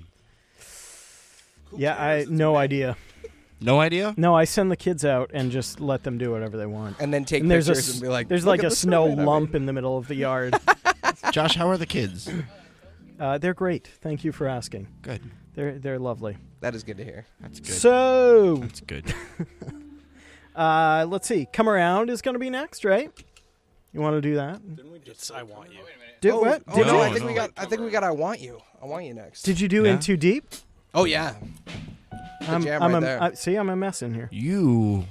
Who yeah, I cares? It's no May. idea. No idea. No, I send the kids out and just let them do whatever they want. And then take And there's a pictures s- and be like, there's "Look like at a the snow snowman I lump made." in the middle of the yard. Josh, how are the kids? uh, they're great. Thank you for asking. Good. They're they're lovely. That is good to hear. That's good. So, That's good. uh, let's see. Come Around is going to be next, right? You want to do that? Didn't we just It's say I come want you. around? Did oh, what? Oh, Did no, you? I think No, we no. got. I think we got. I want you. I want you next. Did you do Yeah. In Too Deep? Oh yeah. I'm, jam I'm right a, there. I- see, I'm a mess in here. You.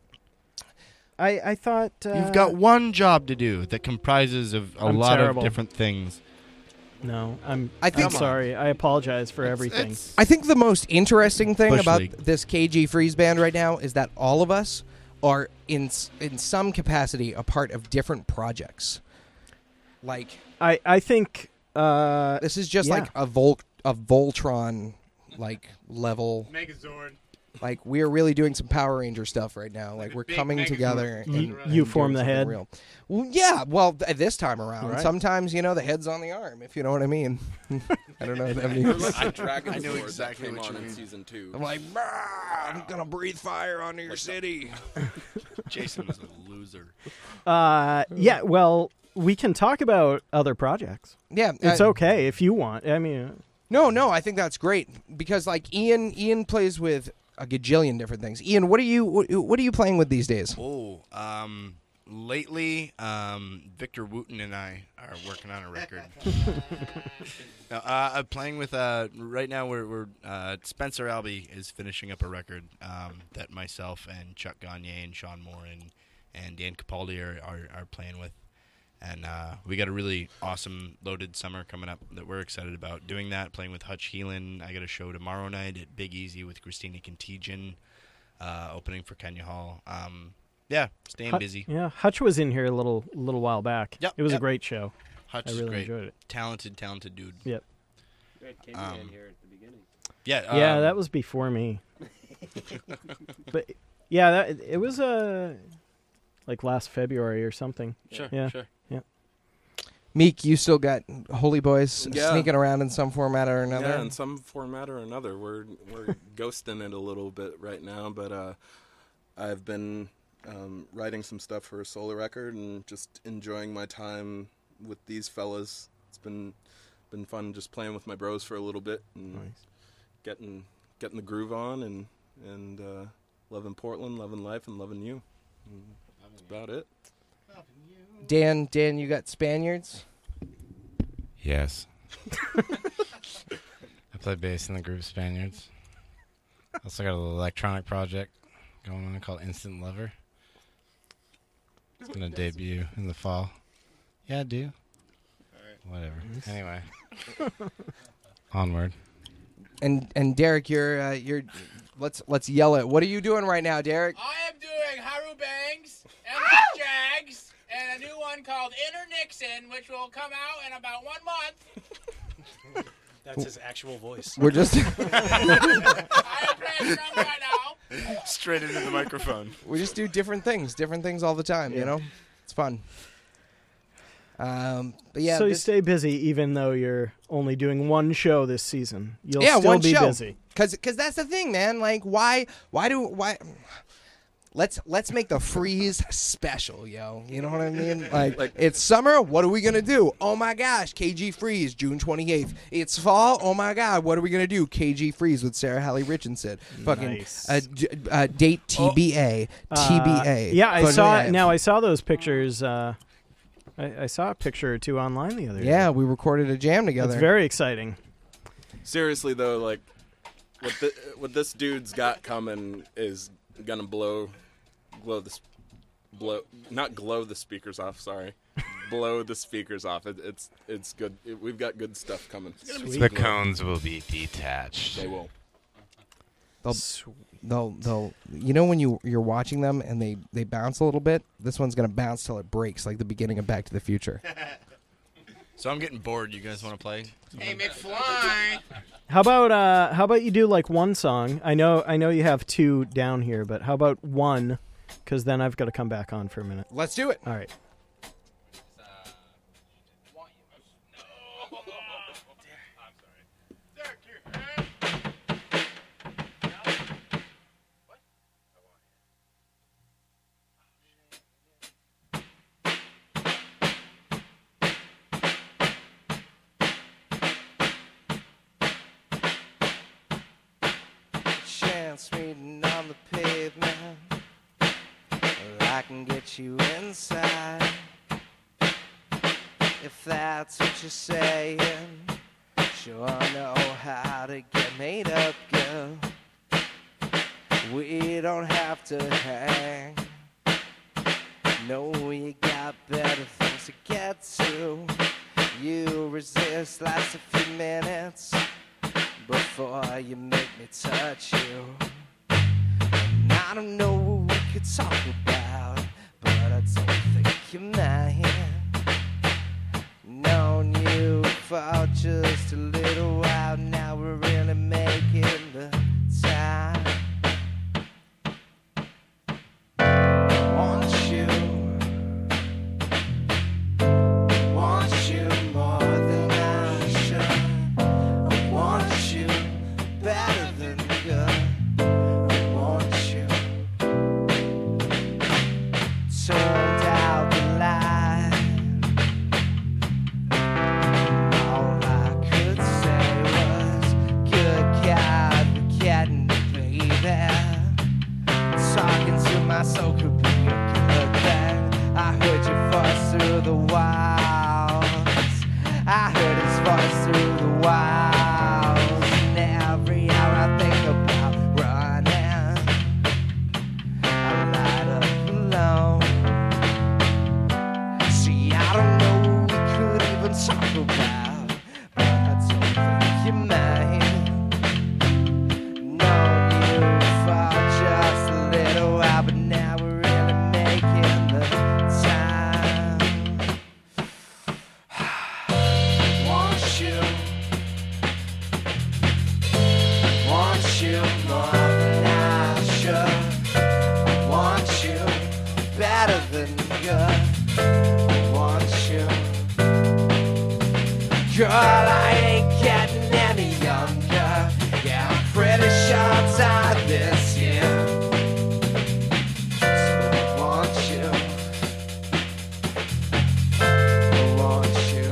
I I thought uh, You've got one job to do that comprises of a I'm lot terrible. of different things. No, I'm. I think- I'm sorry. I apologize for everything. It's- I think the most interesting thing Bush about League. this K G Freeze band right now is that all of us are in s- in some capacity a part of different projects. Like I I think. Uh, this is just Yeah. like a Vol a Voltron like level. Megazord. Like we're really doing some Power Ranger stuff right now. Like a we're big coming Megazord. together. You- and- you and form doing the something head? Real. Well, yeah. Well, th- this time around, Right. sometimes you know the head's on the arm. If you know what I mean. I don't know. If that Or means- like the Dragon I know Sword exactly that came what on you in mean. season two. I'm like, "Brah, I'm gonna breathe fire onto your city. Jason was a loser. uh, yeah. Well, we can talk about other projects. Yeah, It's uh, okay if you want. I mean, No, no, I think that's great because like Ian, Ian plays with a gajillion different things. Ian, what are you what, what are you playing with these days? Oh, um, lately, um, Victor Wooten and I are working on a record. now, uh, I'm playing with, uh, right now we're, we're uh, Spencer Albee is finishing up a record um, that myself and Chuck Gagne and Sean Moore and, and Dan Capaldi are, are, are playing with. And uh, we got a really awesome loaded summer coming up that we're excited about. Doing that, playing with Hutch Heelan. I got a show tomorrow night at Big Easy with Christina Contagion, uh, opening for Kenya Hall. Um, yeah, staying Hut- busy. Yeah, Hutch was in here a little little while back. Yep, it was yep. a great show. Hutch I is really great. enjoyed it. Talented, talented dude. Yep. Great Candyman Um, here at the beginning. Yeah, Yeah, um, that was before me. But yeah, that it was uh, like last February or something. Sure, Yeah. sure. Yeah. Meek, you still got Holy Boys Yeah. sneaking around in some format or another? Yeah, in some format or another. We're we're ghosting it a little bit right now, but uh, I've been um, writing some stuff for a solo record and just enjoying my time with these fellas. It's been been fun just playing with my bros for a little bit and Nice. getting getting the groove on and and uh, loving Portland, loving life, and loving you. And that's about it. Dan, Dan, you got Spaniards? Yes. I play bass in the group Spaniards. Also got a little electronic project going on called Instant Lover. It's going to debut in the fall. Yeah, I do. Whatever. Anyway. Onward. And and Derek, you're uh, you're let's let's yell it. What are you doing right now, Derek? I am doing Haru Bangs and the Jags and a new one called Inner Nixon, which will come out in about one month. That's his actual voice. We're just I am playing drums right now. Straight into the microphone. we just do different things, different things all the time. You know, it's fun. Um, but yeah, so you this- stay busy even though you're only doing one show this season. You'll yeah, still one be show. busy. Cause, cause that's the thing, man. Like, why, why do, why? Let's let's make the freeze special, yo. You know what I mean? Like, Like- it's summer. What are we gonna do? Oh my gosh, K G Freeze, June twenty eighth. It's fall. Oh my God, what are we gonna do? K G Freeze with Sarah Hallie Richardson. Fucking Nice. uh, d- uh, date T B A. T B A. Uh, yeah, I But saw. yeah. Now I saw those pictures. Uh, I, I saw a picture or two online the other day. Yeah, we recorded a jam together. It's very exciting. Seriously though, like what the, what this dude's got coming is gonna blow, blow this, blow not glow the speakers off. Sorry, blow the speakers off. It, it's it's good. It, we've got good stuff coming. The cones will be detached. They will. They'll, they'll, they'll, you know when you you're watching them and they they bounce a little bit. This one's gonna bounce till it breaks, like the beginning of Back to the Future. So I'm getting bored. You guys want to play? Hey, McFly. How about uh, how about you do like one song? I know I know you have two down here, but how about one? Because then I've got to come back on for a minute. Let's do it. All right. Chance meeting on the pavement. I can get you inside. If that's what you're saying, sure I know how to get made up, girl. We don't have to hang. No, you got better things to get to. You resist lasts a few minutes before you make me touch you. And I don't know what we could talk about, but I don't think you're mine. Known you for just a little while, now we're really making the time. Want you, want you more than I should. I want you better than good. I want you. Turned out the light. All I could say was you more than I should. I want you better than good. I want you. Girl, I ain't getting any younger. Yeah, I'm pretty sure it's out this year. So I want you. I want you.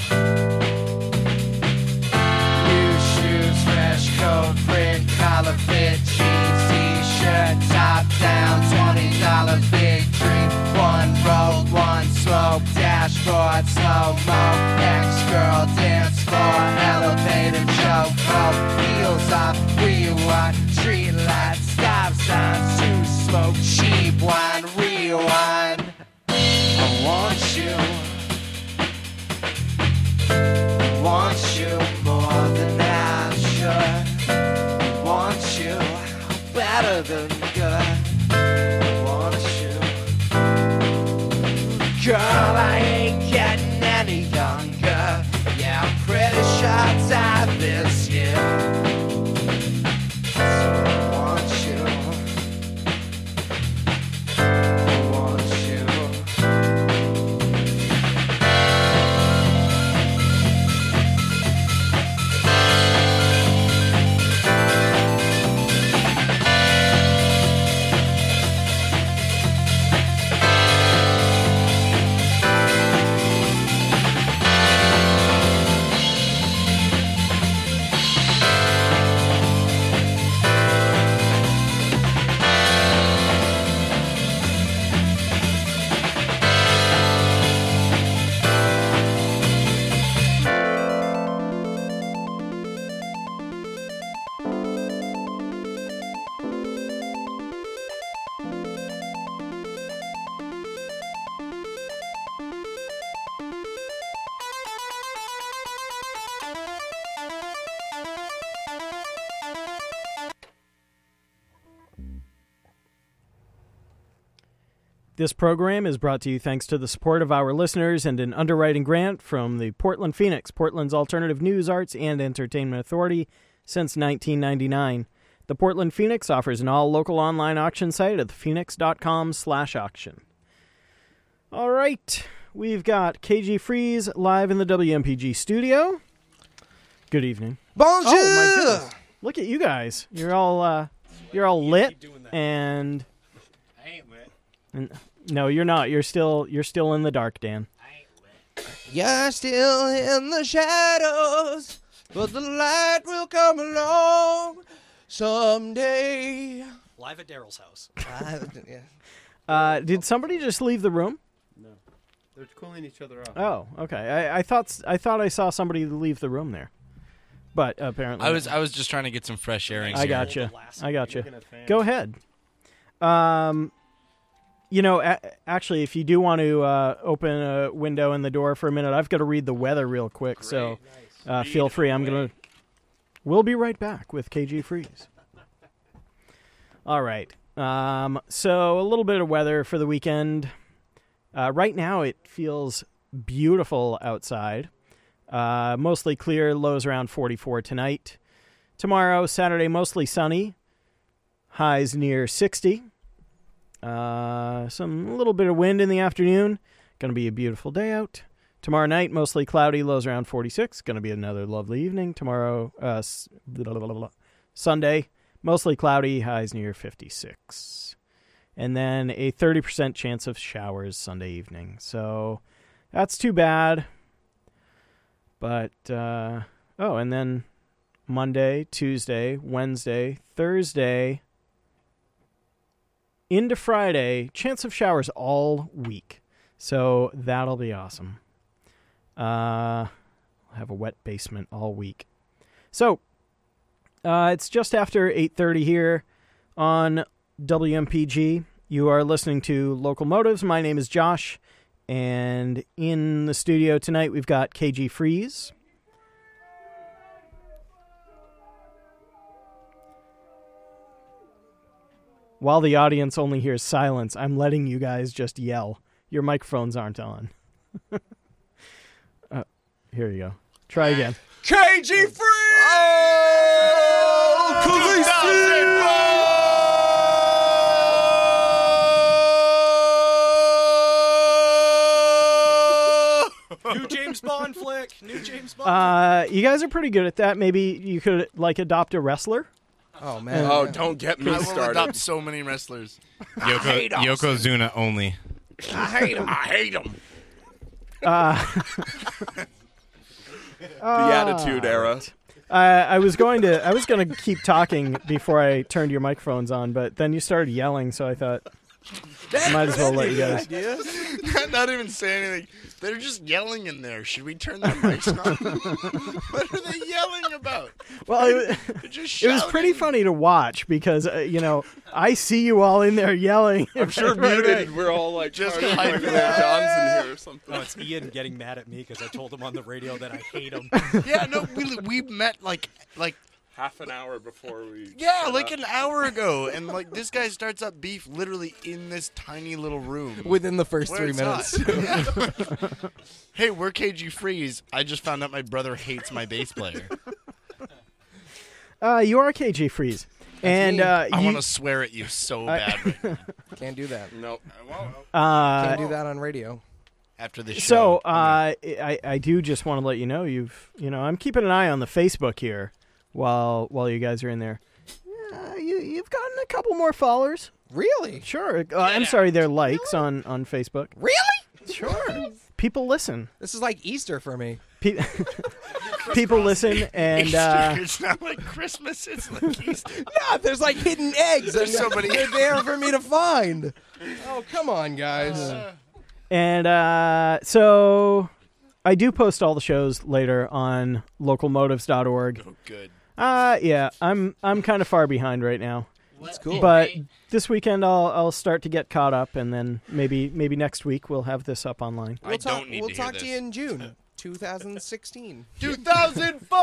New shoes, fresh coat, print, collar fit, jeans, t-shirt, top down, twenty dollar big dream. One roll, one smoke, dashboard, slow-mo, ex-girl, dance floor, elevator, choke, oh, heels off, rewind, street lights, stop signs, two smoke, cheap wine, rewind. I want you. I want you more than I should. I want you better than good. I want you. Girl, I ain't getting any younger. Yeah, I'm pretty sure it's out this year. So I want you. I want you. This program is brought to you thanks to the support of our listeners and an underwriting grant from the Portland Phoenix, Portland's alternative news, arts, and entertainment authority since nineteen ninety-nine. The Portland Phoenix offers an all-local online auction site at thephoenix.com slash auction. All right, we've got K G Freeze live in the W M P G studio. Good evening. Bonjour! Oh, my goodness. Look at you guys. You're all, uh, you're all lit, and... I ain't lit. and no, you're not. You're still you're still in the dark, Dan. You're still in the shadows, but the light will come along someday. Live at Daryl's house. I, yeah. Uh, did somebody just leave the room? No, they're cooling each other off. Oh, okay. I, I thought I thought I saw somebody leave the room there, but apparently I was I was just trying to get some fresh airings. I here. gotcha. I gotcha. Looking at fans. Go ahead. Um, you know, a- actually, if you do want to uh, open a window in the door for a minute, I've got to read the weather real quick. So uh, feel free. I'm gonna. We'll be right back with K G Freeze. All right. Um, so a little bit of weather for the weekend. Uh, right now, it feels beautiful outside. Uh, mostly clear. Lows around forty-four tonight. Tomorrow, Saturday, mostly sunny. Highs near sixty. Uh, some little bit of wind in the afternoon. Going to be a beautiful day out. Tomorrow night, mostly cloudy. Lows around forty-six. Going to be another lovely evening. Tomorrow, uh, s- blah, blah, blah, blah. Sunday, mostly cloudy. Highs near fifty-six. And then a thirty percent chance of showers Sunday evening. So that's too bad. But, uh, oh, and then Monday, Tuesday, Wednesday, Thursday, into Friday, chance of showers all week. So that'll be awesome. Uh, I'll have a wet basement all week. So uh, it's just after eight thirty here on W M P G. You are listening to Local Motives. My name is Josh, and in the studio tonight we've got K G Freeze. While the audience only hears silence, I'm letting you guys just yell. Your microphones aren't on. uh, here you go. Try again. K G Freeze! Oh, New James Bond. Uh, you guys are pretty good at that. Maybe you could like adopt a wrestler. Oh man. Oh, don't get me I will started. adopt so many wrestlers. Yoko, Yokozuna only. I hate him. I hate him. Uh, The Attitude Era. Uh, I was going to I was going to keep talking before I turned your microphones on, but then you started yelling, so I thought I might as well let you guys. not, not even say anything. They're just yelling in there. Should we turn their mics on? What are they yelling about? Well, it, They're just it was pretty shouting. funny to watch because uh, you know I see you all in there yelling. I'm sure Right, muted. right. We're all like Just trying to hyping find it Lil up. John's in here or something. No, it's Ian getting mad at me because I told him on the radio that I hate him. Yeah, no, we we met like like Half an hour before we. yeah, shut like up. an hour ago, and like this guy starts up beef literally in this tiny little room. Within the first Where three it's minutes. hot. Hey, we're K G Freeze. I just found out my brother hates my bass player. Uh, you are K G Freeze, and me. uh, I you, want to swear at you so bad right now. Can't do that. Nope. uh, Can't do that on radio. After the show. So uh, I I do just want to let you know you've you know I'm keeping an eye on the Facebook here while while you guys are in there. Uh, you you've gotten a couple more followers. Really? Sure. Uh, I'm sorry, they're likes on on Facebook. Really? Sure. People listen. This is like Easter for me. Pe- People listen, and uh, it's not like Christmas. It's like Easter. Yeah, there's like hidden eggs. There's and so many- They're there for me to find. Oh, come on, guys. and uh, so I do post all the shows later on locomotives dot org. Oh, good. Uh yeah, I'm I'm kind of far behind right now. That's cool. But this weekend I'll I'll start to get caught up, and then maybe maybe next week we'll have this up online. I we'll talk, don't need we'll to hear talk this. to you in June twenty sixteen. two thousand four.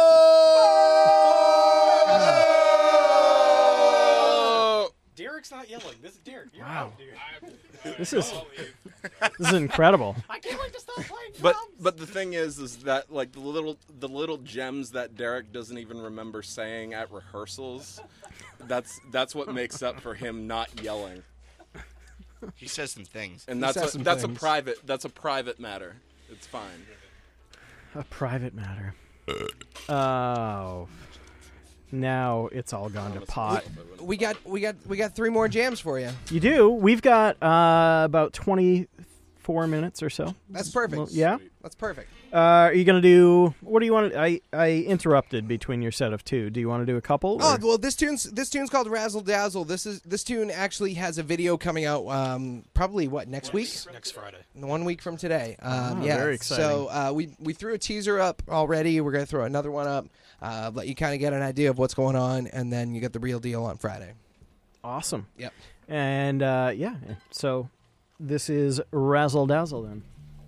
Derek's not yelling. This is Derek. You're Wow. out, dude. This is this is incredible. I can't wait to stop playing But drums. but the thing is, is that like the little the little gems that Derek doesn't even remember saying at rehearsals. That's that's what makes up for him not yelling, He says some things. and He that's says a, some that's things. a private that's a private matter. It's fine. A private matter. Oh. Now it's all gone to pot. We got we got we got three more jams for you. You do. We've got uh, about twenty-four minutes or so. That's perfect. Well, yeah. That's perfect. Uh, are you gonna do? What do you want? To, I I interrupted between your set of two. Do you want to do a couple? Oh or- well, this tune's this tune's called Razzle Dazzle. This is this tune actually has a video coming out. Um, probably what next week? Next Friday. One week from today. Um, Oh, yeah. very exciting. So uh, we we threw a teaser up already. We're gonna throw another one up. Uh, let you kind of get an idea of what's going on, and then you get the real deal on Friday. Awesome. Yep. And uh, yeah, so this is Razzle Dazzle then.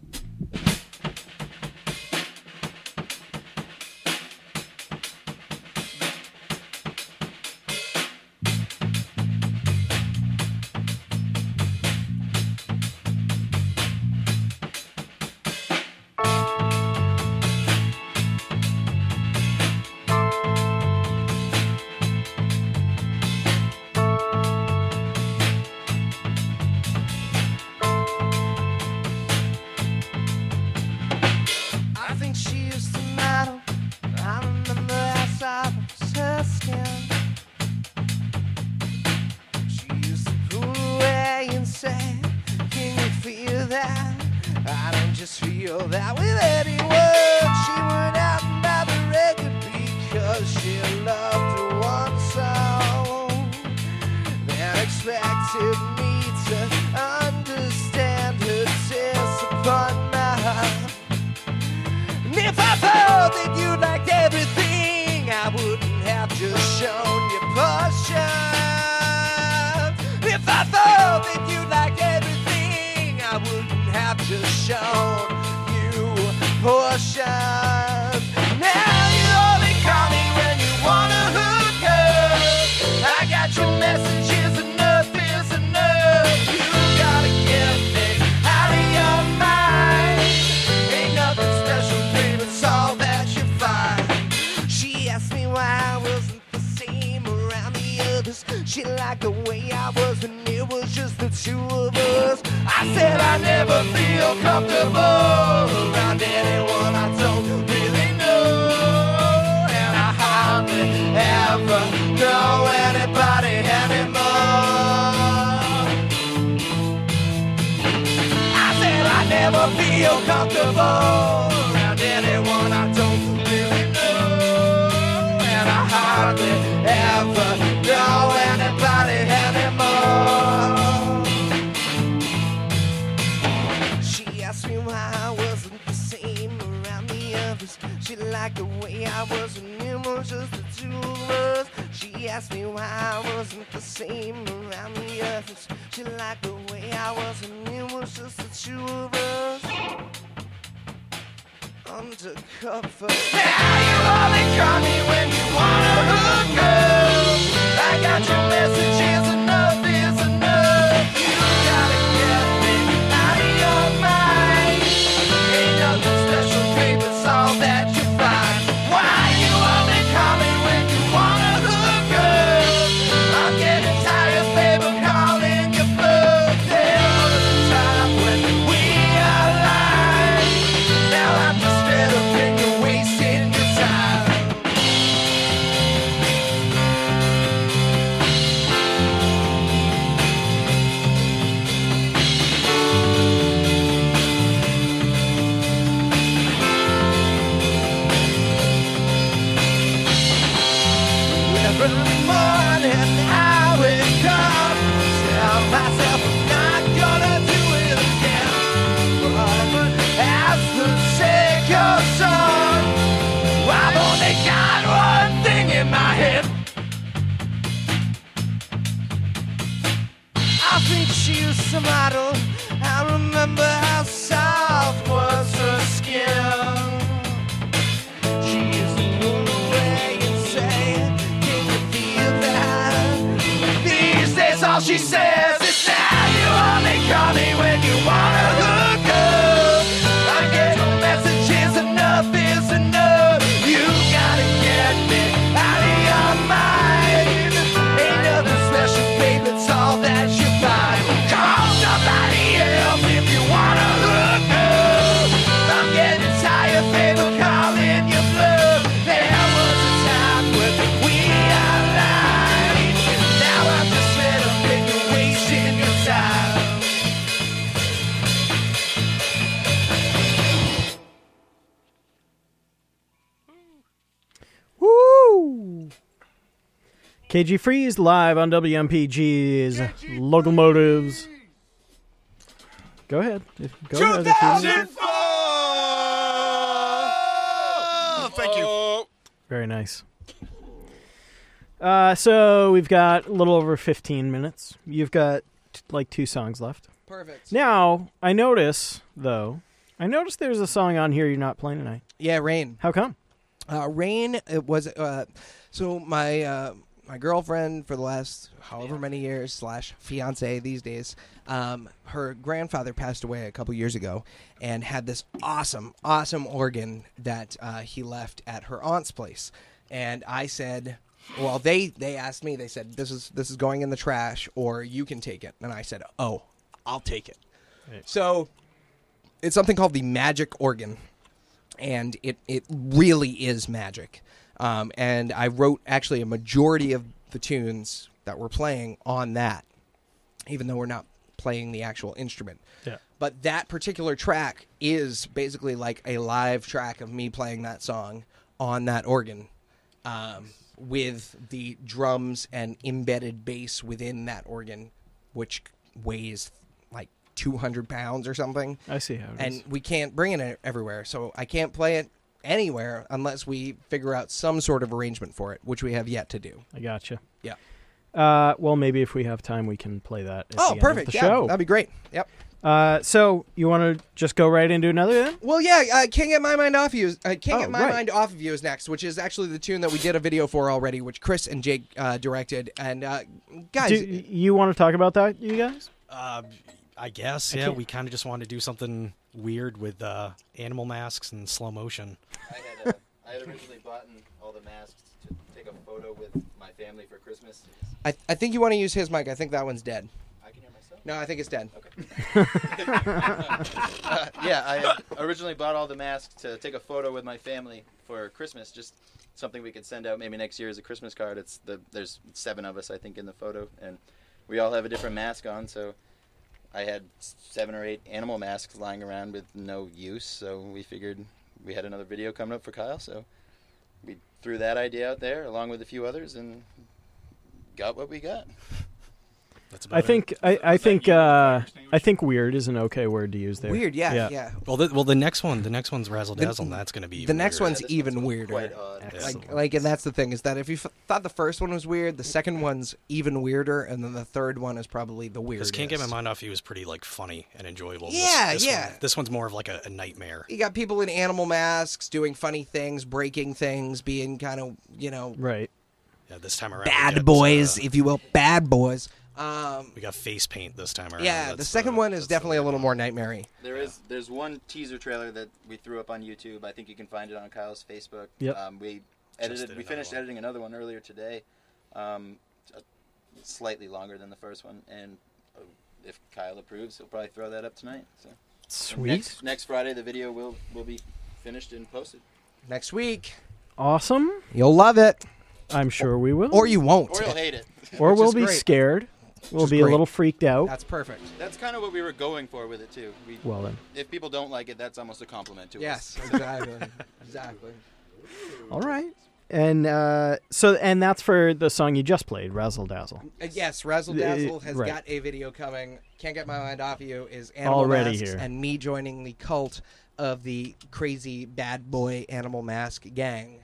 I think she used to model. I remember I saw her skin. She used to pull away and say, "Can you feel that?" I don't just feel that with any word. She went out and bought the record because she loved her one song. Then expected me to understand her tears upon my heart. And if I thought that you liked everything, I wouldn't have just shown you portions. If I thought that you liked everything, I wouldn't have just shown you portions. Now you only call me when you wanna hook up. I got your messages, enough is enough. You gotta get me out of your mind. Ain't nothing special, babe, it's all that you find. She asked me why I wasn't the same around the other us. She liked the way I was when it was just the two of us. I said I never feel comfortable around anyone I don't really know, and I hardly ever know anybody anymore. I said I never feel comfortable around anyone I don't really know, and I hardly ever know anybody anymore. She asked me why I wasn't the same around the others. She liked the way I was when it was just the two of us. She asked me why I wasn't the same around the others. She liked the way I was when it was just the two of us. Undercover. Now you only call me when you wanna hook up. I got your messages, enough is enough. You gotta get me out of your mind. Ain't nothing special, babe, it's all that you find. Why you only call me when you wanna hook up? I'm getting tired, babe, of calling your bluff. There was a time when we aligned. Now I'm just fed up and you're wasting your time. Every morning I wake up, tell myself I'm not gonna do it again. But as the day goes on, I've only got one thing in my head. I think she was a model. I remember how soft was her skin. She used to pull away and say, can you feel that? These days all she says is now you only call me when you wanna hook up. I get your messages, enough is enough. You gotta get me out of your mind. Ain't nothing special, babe, it's all that you find. Call somebody else if you wanna hook up. I'm getting tired, babe, of calling your bluff. There was a time when we aligned. Now I'm just fed up and you're wasting your time. Woo! K G Freeze live on W M P G's Locomotives. Go ahead. If- Go ahead. if you need to. Oh, thank you. Very nice. Uh, so we've got a little over fifteen minutes. You've got t- like two songs left. Perfect. Now, I notice, though, I noticed there's a song on here you're not playing tonight. Yeah, Rain. How come? Uh, Rain, it was, uh, so my uh, my girlfriend for the last however many years, slash fiance these days, um, her grandfather passed away a couple years ago and had this awesome, awesome organ that uh, he left at her aunt's place. And I said, well, they, they asked me, they said, this is this is going in the trash or you can take it. And I said, oh, I'll take it. Right. So it's something called the Magic Organ. And it, it really is magic. Um, and I wrote actually a majority of the tunes that we're playing on that, even though we're not playing the actual instrument. Yeah. But that particular track is basically like a live track of me playing that song on that organ, um, with the drums and embedded bass within that organ, which weighs like two hundred pounds or something. I see how it And is. we can't bring it everywhere, so I can't play it anywhere unless we figure out some sort of arrangement for it, which we have yet to do. I gotcha. Yeah. Uh, well, maybe if we have time, we can play that at Oh, the end perfect. of the Yeah, show. that'd be great. Yep. Uh, so you want to just go right into another then? Well, yeah, uh, Can't Get My Mind Off You. Uh, Can't Oh, Get My right. Mind Off of You is next, which is actually the tune that we did a video for already, which Chris and Jake uh, directed. And uh, guys, Do you want to talk about that, you guys? Uh, I guess, I yeah. can't- We kind of just wanted to do something weird with uh, animal masks and slow motion. I had, uh, I had originally bought all the masks to to take a photo with my family for Christmas. I, I think you want to use his mic. I think that one's dead. I can hear myself? No, I think it's dead. Okay. uh, yeah, I originally bought all the masks to take a photo with my family for Christmas. Just something we could send out maybe next year as a Christmas card. It's the There's seven of us, I think, in the photo, and we all have a different mask on, so I had seven or eight animal masks lying around with no use, so we figured we had another video coming up for Kyle, so we threw that idea out there along with a few others and got what we got. That's about I think it. I, I think uh, I think weird is an okay word to use there. Weird, yeah, yeah. yeah. Well, the, well, the next one, the next one's Razzle The- Dazzle, and that's going to be The even next weirder. one's even weirder. Quite odd. Like, like, and that's the thing is that if you f- thought the first one was weird, the second one's even weirder, and then the third one is probably the weirdest. Because Can't Get My Mind Off You was pretty like funny and enjoyable. Yeah, this, this yeah. One, this one's more of like a, a nightmare. You got people in animal masks doing funny things, breaking things, being kind of, you know, Right. Yeah, this time around. we bad got, boys, uh, if you will, bad boys. Um, we got face paint this time around. yeah, the That's, second uh, one is that's definitely the a little more nightmare-y. There is there's one teaser trailer that we threw up on YouTube. I think you can find it on Kyle's Facebook. Yep. Um, we Just edited. did We another finished one. editing another one earlier today, um, uh, slightly longer than the first one. And uh, if Kyle approves, he'll probably throw that up tonight. So and Sweet. Next, next Friday, the video will will be finished and posted. Next week, Awesome. you'll love it, I'm sure we will. or you won't. Or you'll hate it. Or which we'll is be great. scared. We'll is be a great. little freaked out. That's perfect. That's kind of what we were going for with it too. We, Well then. if people don't like it, that's almost a compliment to Yes, us. exactly, exactly. All right. And uh, so, and that's for the song you just played, Razzle Dazzle. Uh, yes, Razzle Uh, Dazzle has right. got a video coming. Can't Get My Mind Off You is Animal Already Masks here. and me joining the cult of the crazy bad boy Animal Mask gang.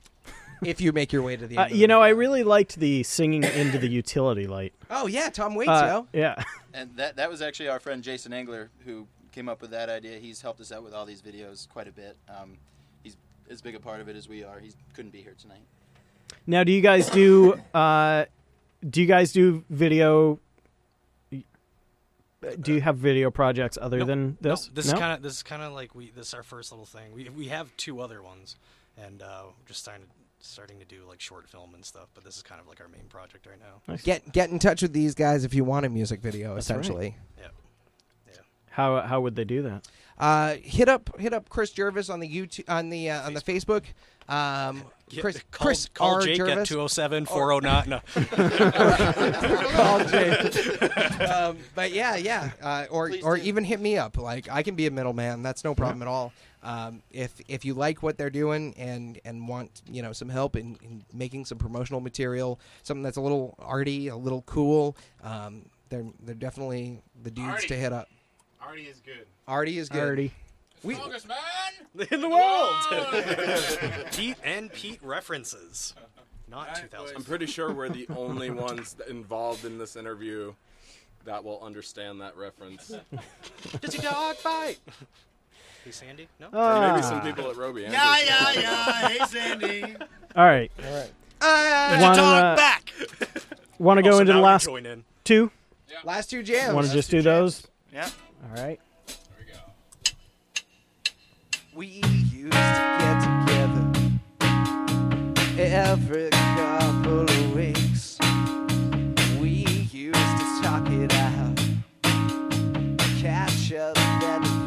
If you make your way to the Uh, end of you the know, I video. really liked the singing into the utility light. Oh yeah, Tom Waits, Uh, yo. yeah. And that that was actually our friend Jason Engler who came up with that idea. He's helped us out with all these videos quite a bit. Um, he's as big a part of it as we are. He couldn't be here tonight. Now, do you guys do? Uh, do you guys do video? Do you have video projects other No, than no, this? this No? is kind of this is kind of like we. This is our first little thing. We we have two other ones, and uh, we're just starting to, starting to do like short film and stuff. But this is kind of like our main project right now. Nice. Get get in touch with these guys if you want a music video. That's right. Essentially, Yeah. How how would they do that? uh, hit up hit up Chris Jervis on the YouTube on the uh, on the Facebook. Um, Yeah, Chris call, Chris call R. Jake Jervis. at two oh seven, four oh nine. No. Call Jake. um, but yeah, yeah, uh, or Please or do. even hit me up. Like I can be a middleman. That's no problem at all. Um, if if you like what they're doing and and want you know some help in, in making some promotional material, something that's a little arty, a little cool, um, they're they're definitely the dudes Arty. to hit up. Artie is good. Arty is good. Artie. We, Strongest man In the world. Pete and Pete references. Not two thousand. I'm pretty sure we're the only ones that involved in this interview that will understand that reference. Does your dog fight? Hey, Sandy? No? Or maybe Ah. some people at Roby. Yeah, yeah, yeah. Hey, Sandy. All right. all right. Put Wanna, your dog uh, back. Want to go Also, into the now last join in. two? Last two jams. Want to just do those? Yeah. All right. Here we go. We used to get together every couple of weeks. We used to talk it out, catch up and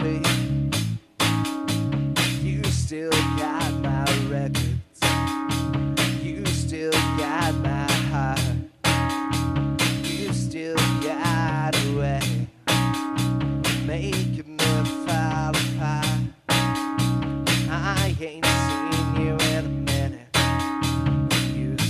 play. You still got my records, you still got my heart, you still got a way making me fall apart. I ain't seen you in a minute. You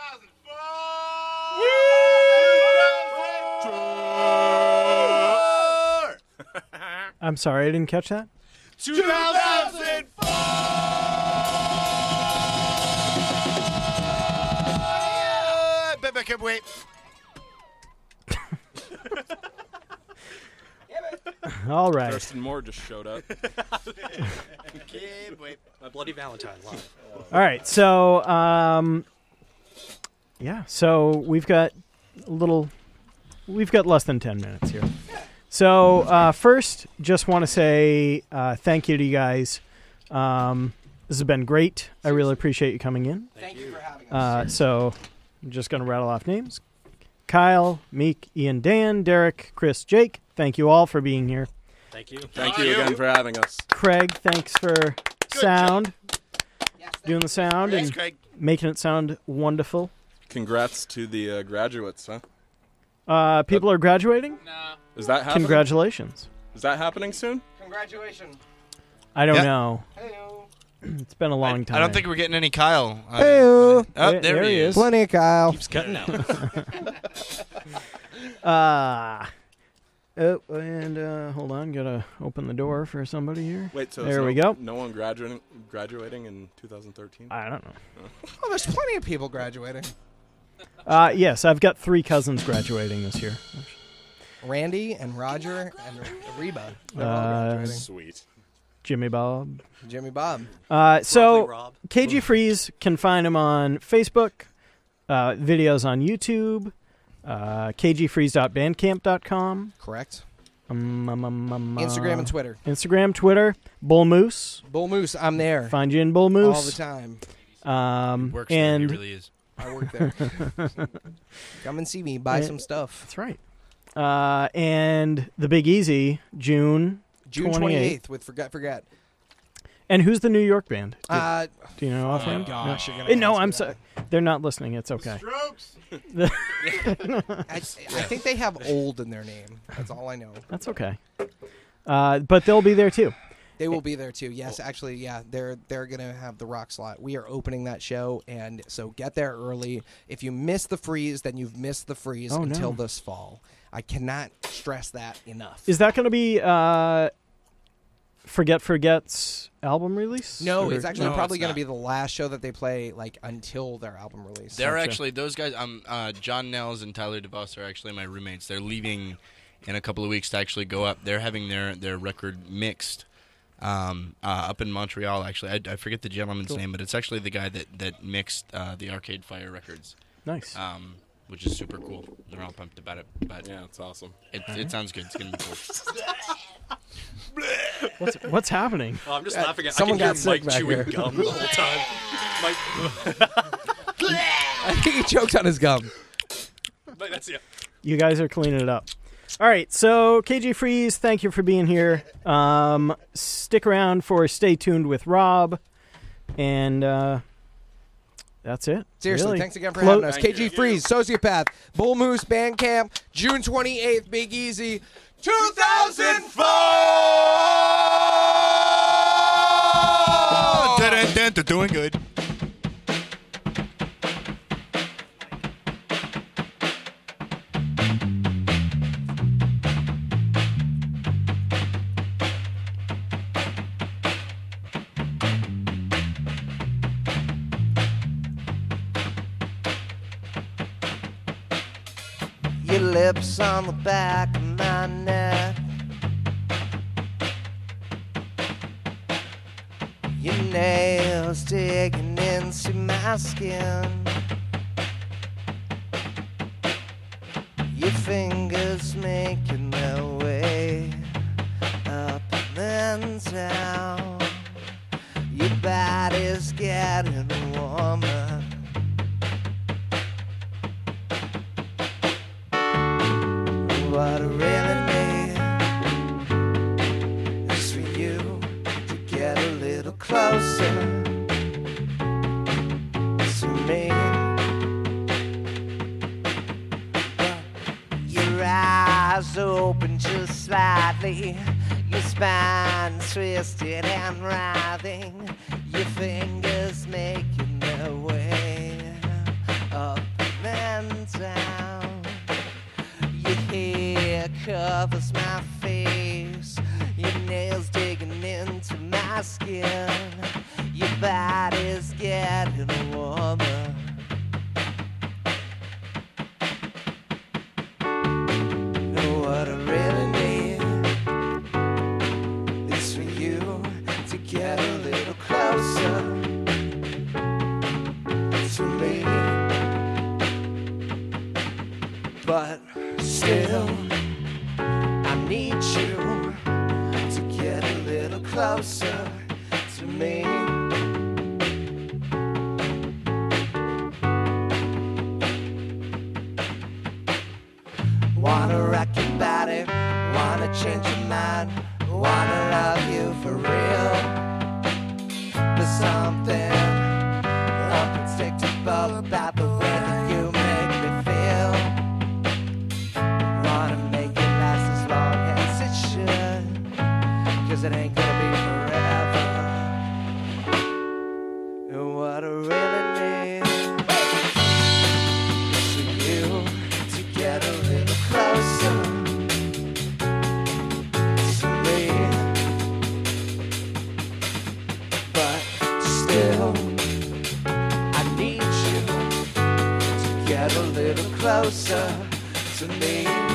I'm sorry, I didn't catch that. two thousand four! I can't wait. All right. Thurston Moore just showed up. Can't wait. My Bloody Valentine live. All right, so um, yeah, so we've got a little, we've got less than ten minutes here. So uh, first, just want to say uh, thank you to you guys. Um, this has been great. I really appreciate you coming in. Thank you for having us. Uh, so I'm just going to rattle off names: Kyle, Meek, Ian, Dan, Derek, Chris, Jake. Thank you all for being here. Thank you. Thank you again for having us. Craig, thanks for sound, doing the sound Thanks, and Craig. making it sound wonderful. Congrats to the uh, graduates, huh? Uh, people are graduating? Nah. Is that happening? Congratulations. Is that happening soon? Congratulations. I don't Yeah. know. Hey-o. It's been a long time. I don't think we're getting any Kyle. Uh, Hey-o. Oh, There- there, there he he is. is. Plenty of Kyle. Keeps cutting out. Uh, oh, and uh, hold on. Got to open the door for somebody here. Wait, so There so we go. No one graduating graduating in two thousand thirteen? I don't know. Oh, there's plenty of people graduating. Uh, yes, I've got three cousins graduating this year. Randy and Roger and Reba. They're all Uh, graduating. Sweet. Jimmy Bob. Jimmy Bob. Uh, so Lovely Rob. K G Freeze can find him on Facebook, uh, videos on YouTube, uh, k g freeze dot bandcamp dot com, Correct. um, um, um, um, Instagram uh, and Twitter. Instagram, Twitter, Bull Moose. Bull Moose, I'm there. Find you in Bull Moose All the time. Um, Works there. and He really is. I work there. Come and see me. Buy And- some stuff. that's right. Uh, and the Big Easy, June June twenty-eighth. twenty-eighth with Forget Forget. And who's the New York band? Do, Uh, do you know offhand? gosh, no. you're gonna Eh, no, ask me I'm that. sorry. They're not listening. It's okay. Strokes. I, I think they have old in their name. That's all I know. That's okay. Uh, but they'll be there too. They will be there too. Yes, actually, yeah, they're they're gonna have the rock slot. We are opening that show, and so get there early. If you miss the freeze, then you've missed the freeze Oh, until no. this fall. I cannot stress that enough. Is that going to be uh, Forget Forget's album release? no, Or- it's actually No, probably it's going to not. be the last show that they play, like until their album release. They're Gotcha. actually those guys. Um, uh, John Nels and Tyler DeVos are actually my roommates. They're leaving in a couple of weeks to actually go up. They're having their their record mixed um, uh, up in Montreal. Actually, I, I forget the gentleman's Cool. name, but it's actually the guy that that mixed uh, the Arcade Fire records, Nice. um, which is super cool. They're all pumped about it, but Yeah, it's awesome. it, it sounds good. It's gonna be cool. What's what's happening? Oh, I'm just Uh, laughing at someone I can got hear sick Mike back chewing here. gum the whole time. Mike, I think he choked on his gum. Mike, that's yeah. You guys are cleaning it up. All right, so K G Freeze, thank you for being here. Um, stick around for Stay Tuned with Rob, and uh, that's it. Seriously, Really. thanks again for Clo- having us. Thank K G you. Freeze, Sociopath, Bull Moose, Bandcamp, June twenty-eighth, Big Easy, two thousand four! Dun-dun-dun, They're doing good. Your lips on the back of my neck. Your nails digging into my skin. Your fingers making their way up and then down. Your body's getting warmer. What I really need is for you to get a little closer to me. Your eyes open just slightly, your spine twisted and writhing, your fingers making their way up and down. Your hair covers my face, your nails digging into my skin. Your body's getting warmer. And what I really need is for you to get a little closer to me. But still, I need you to get a little closer to me. Wanna rock your body, wanna change your mind, wanna love you for real. There's something unpredictable about the way that you make me feel. Wanna make it last as long as it should, 'cause it ain't gonna be forever. And what I really need is for you to get a little closer to me. But still, I need you to get a little closer to me.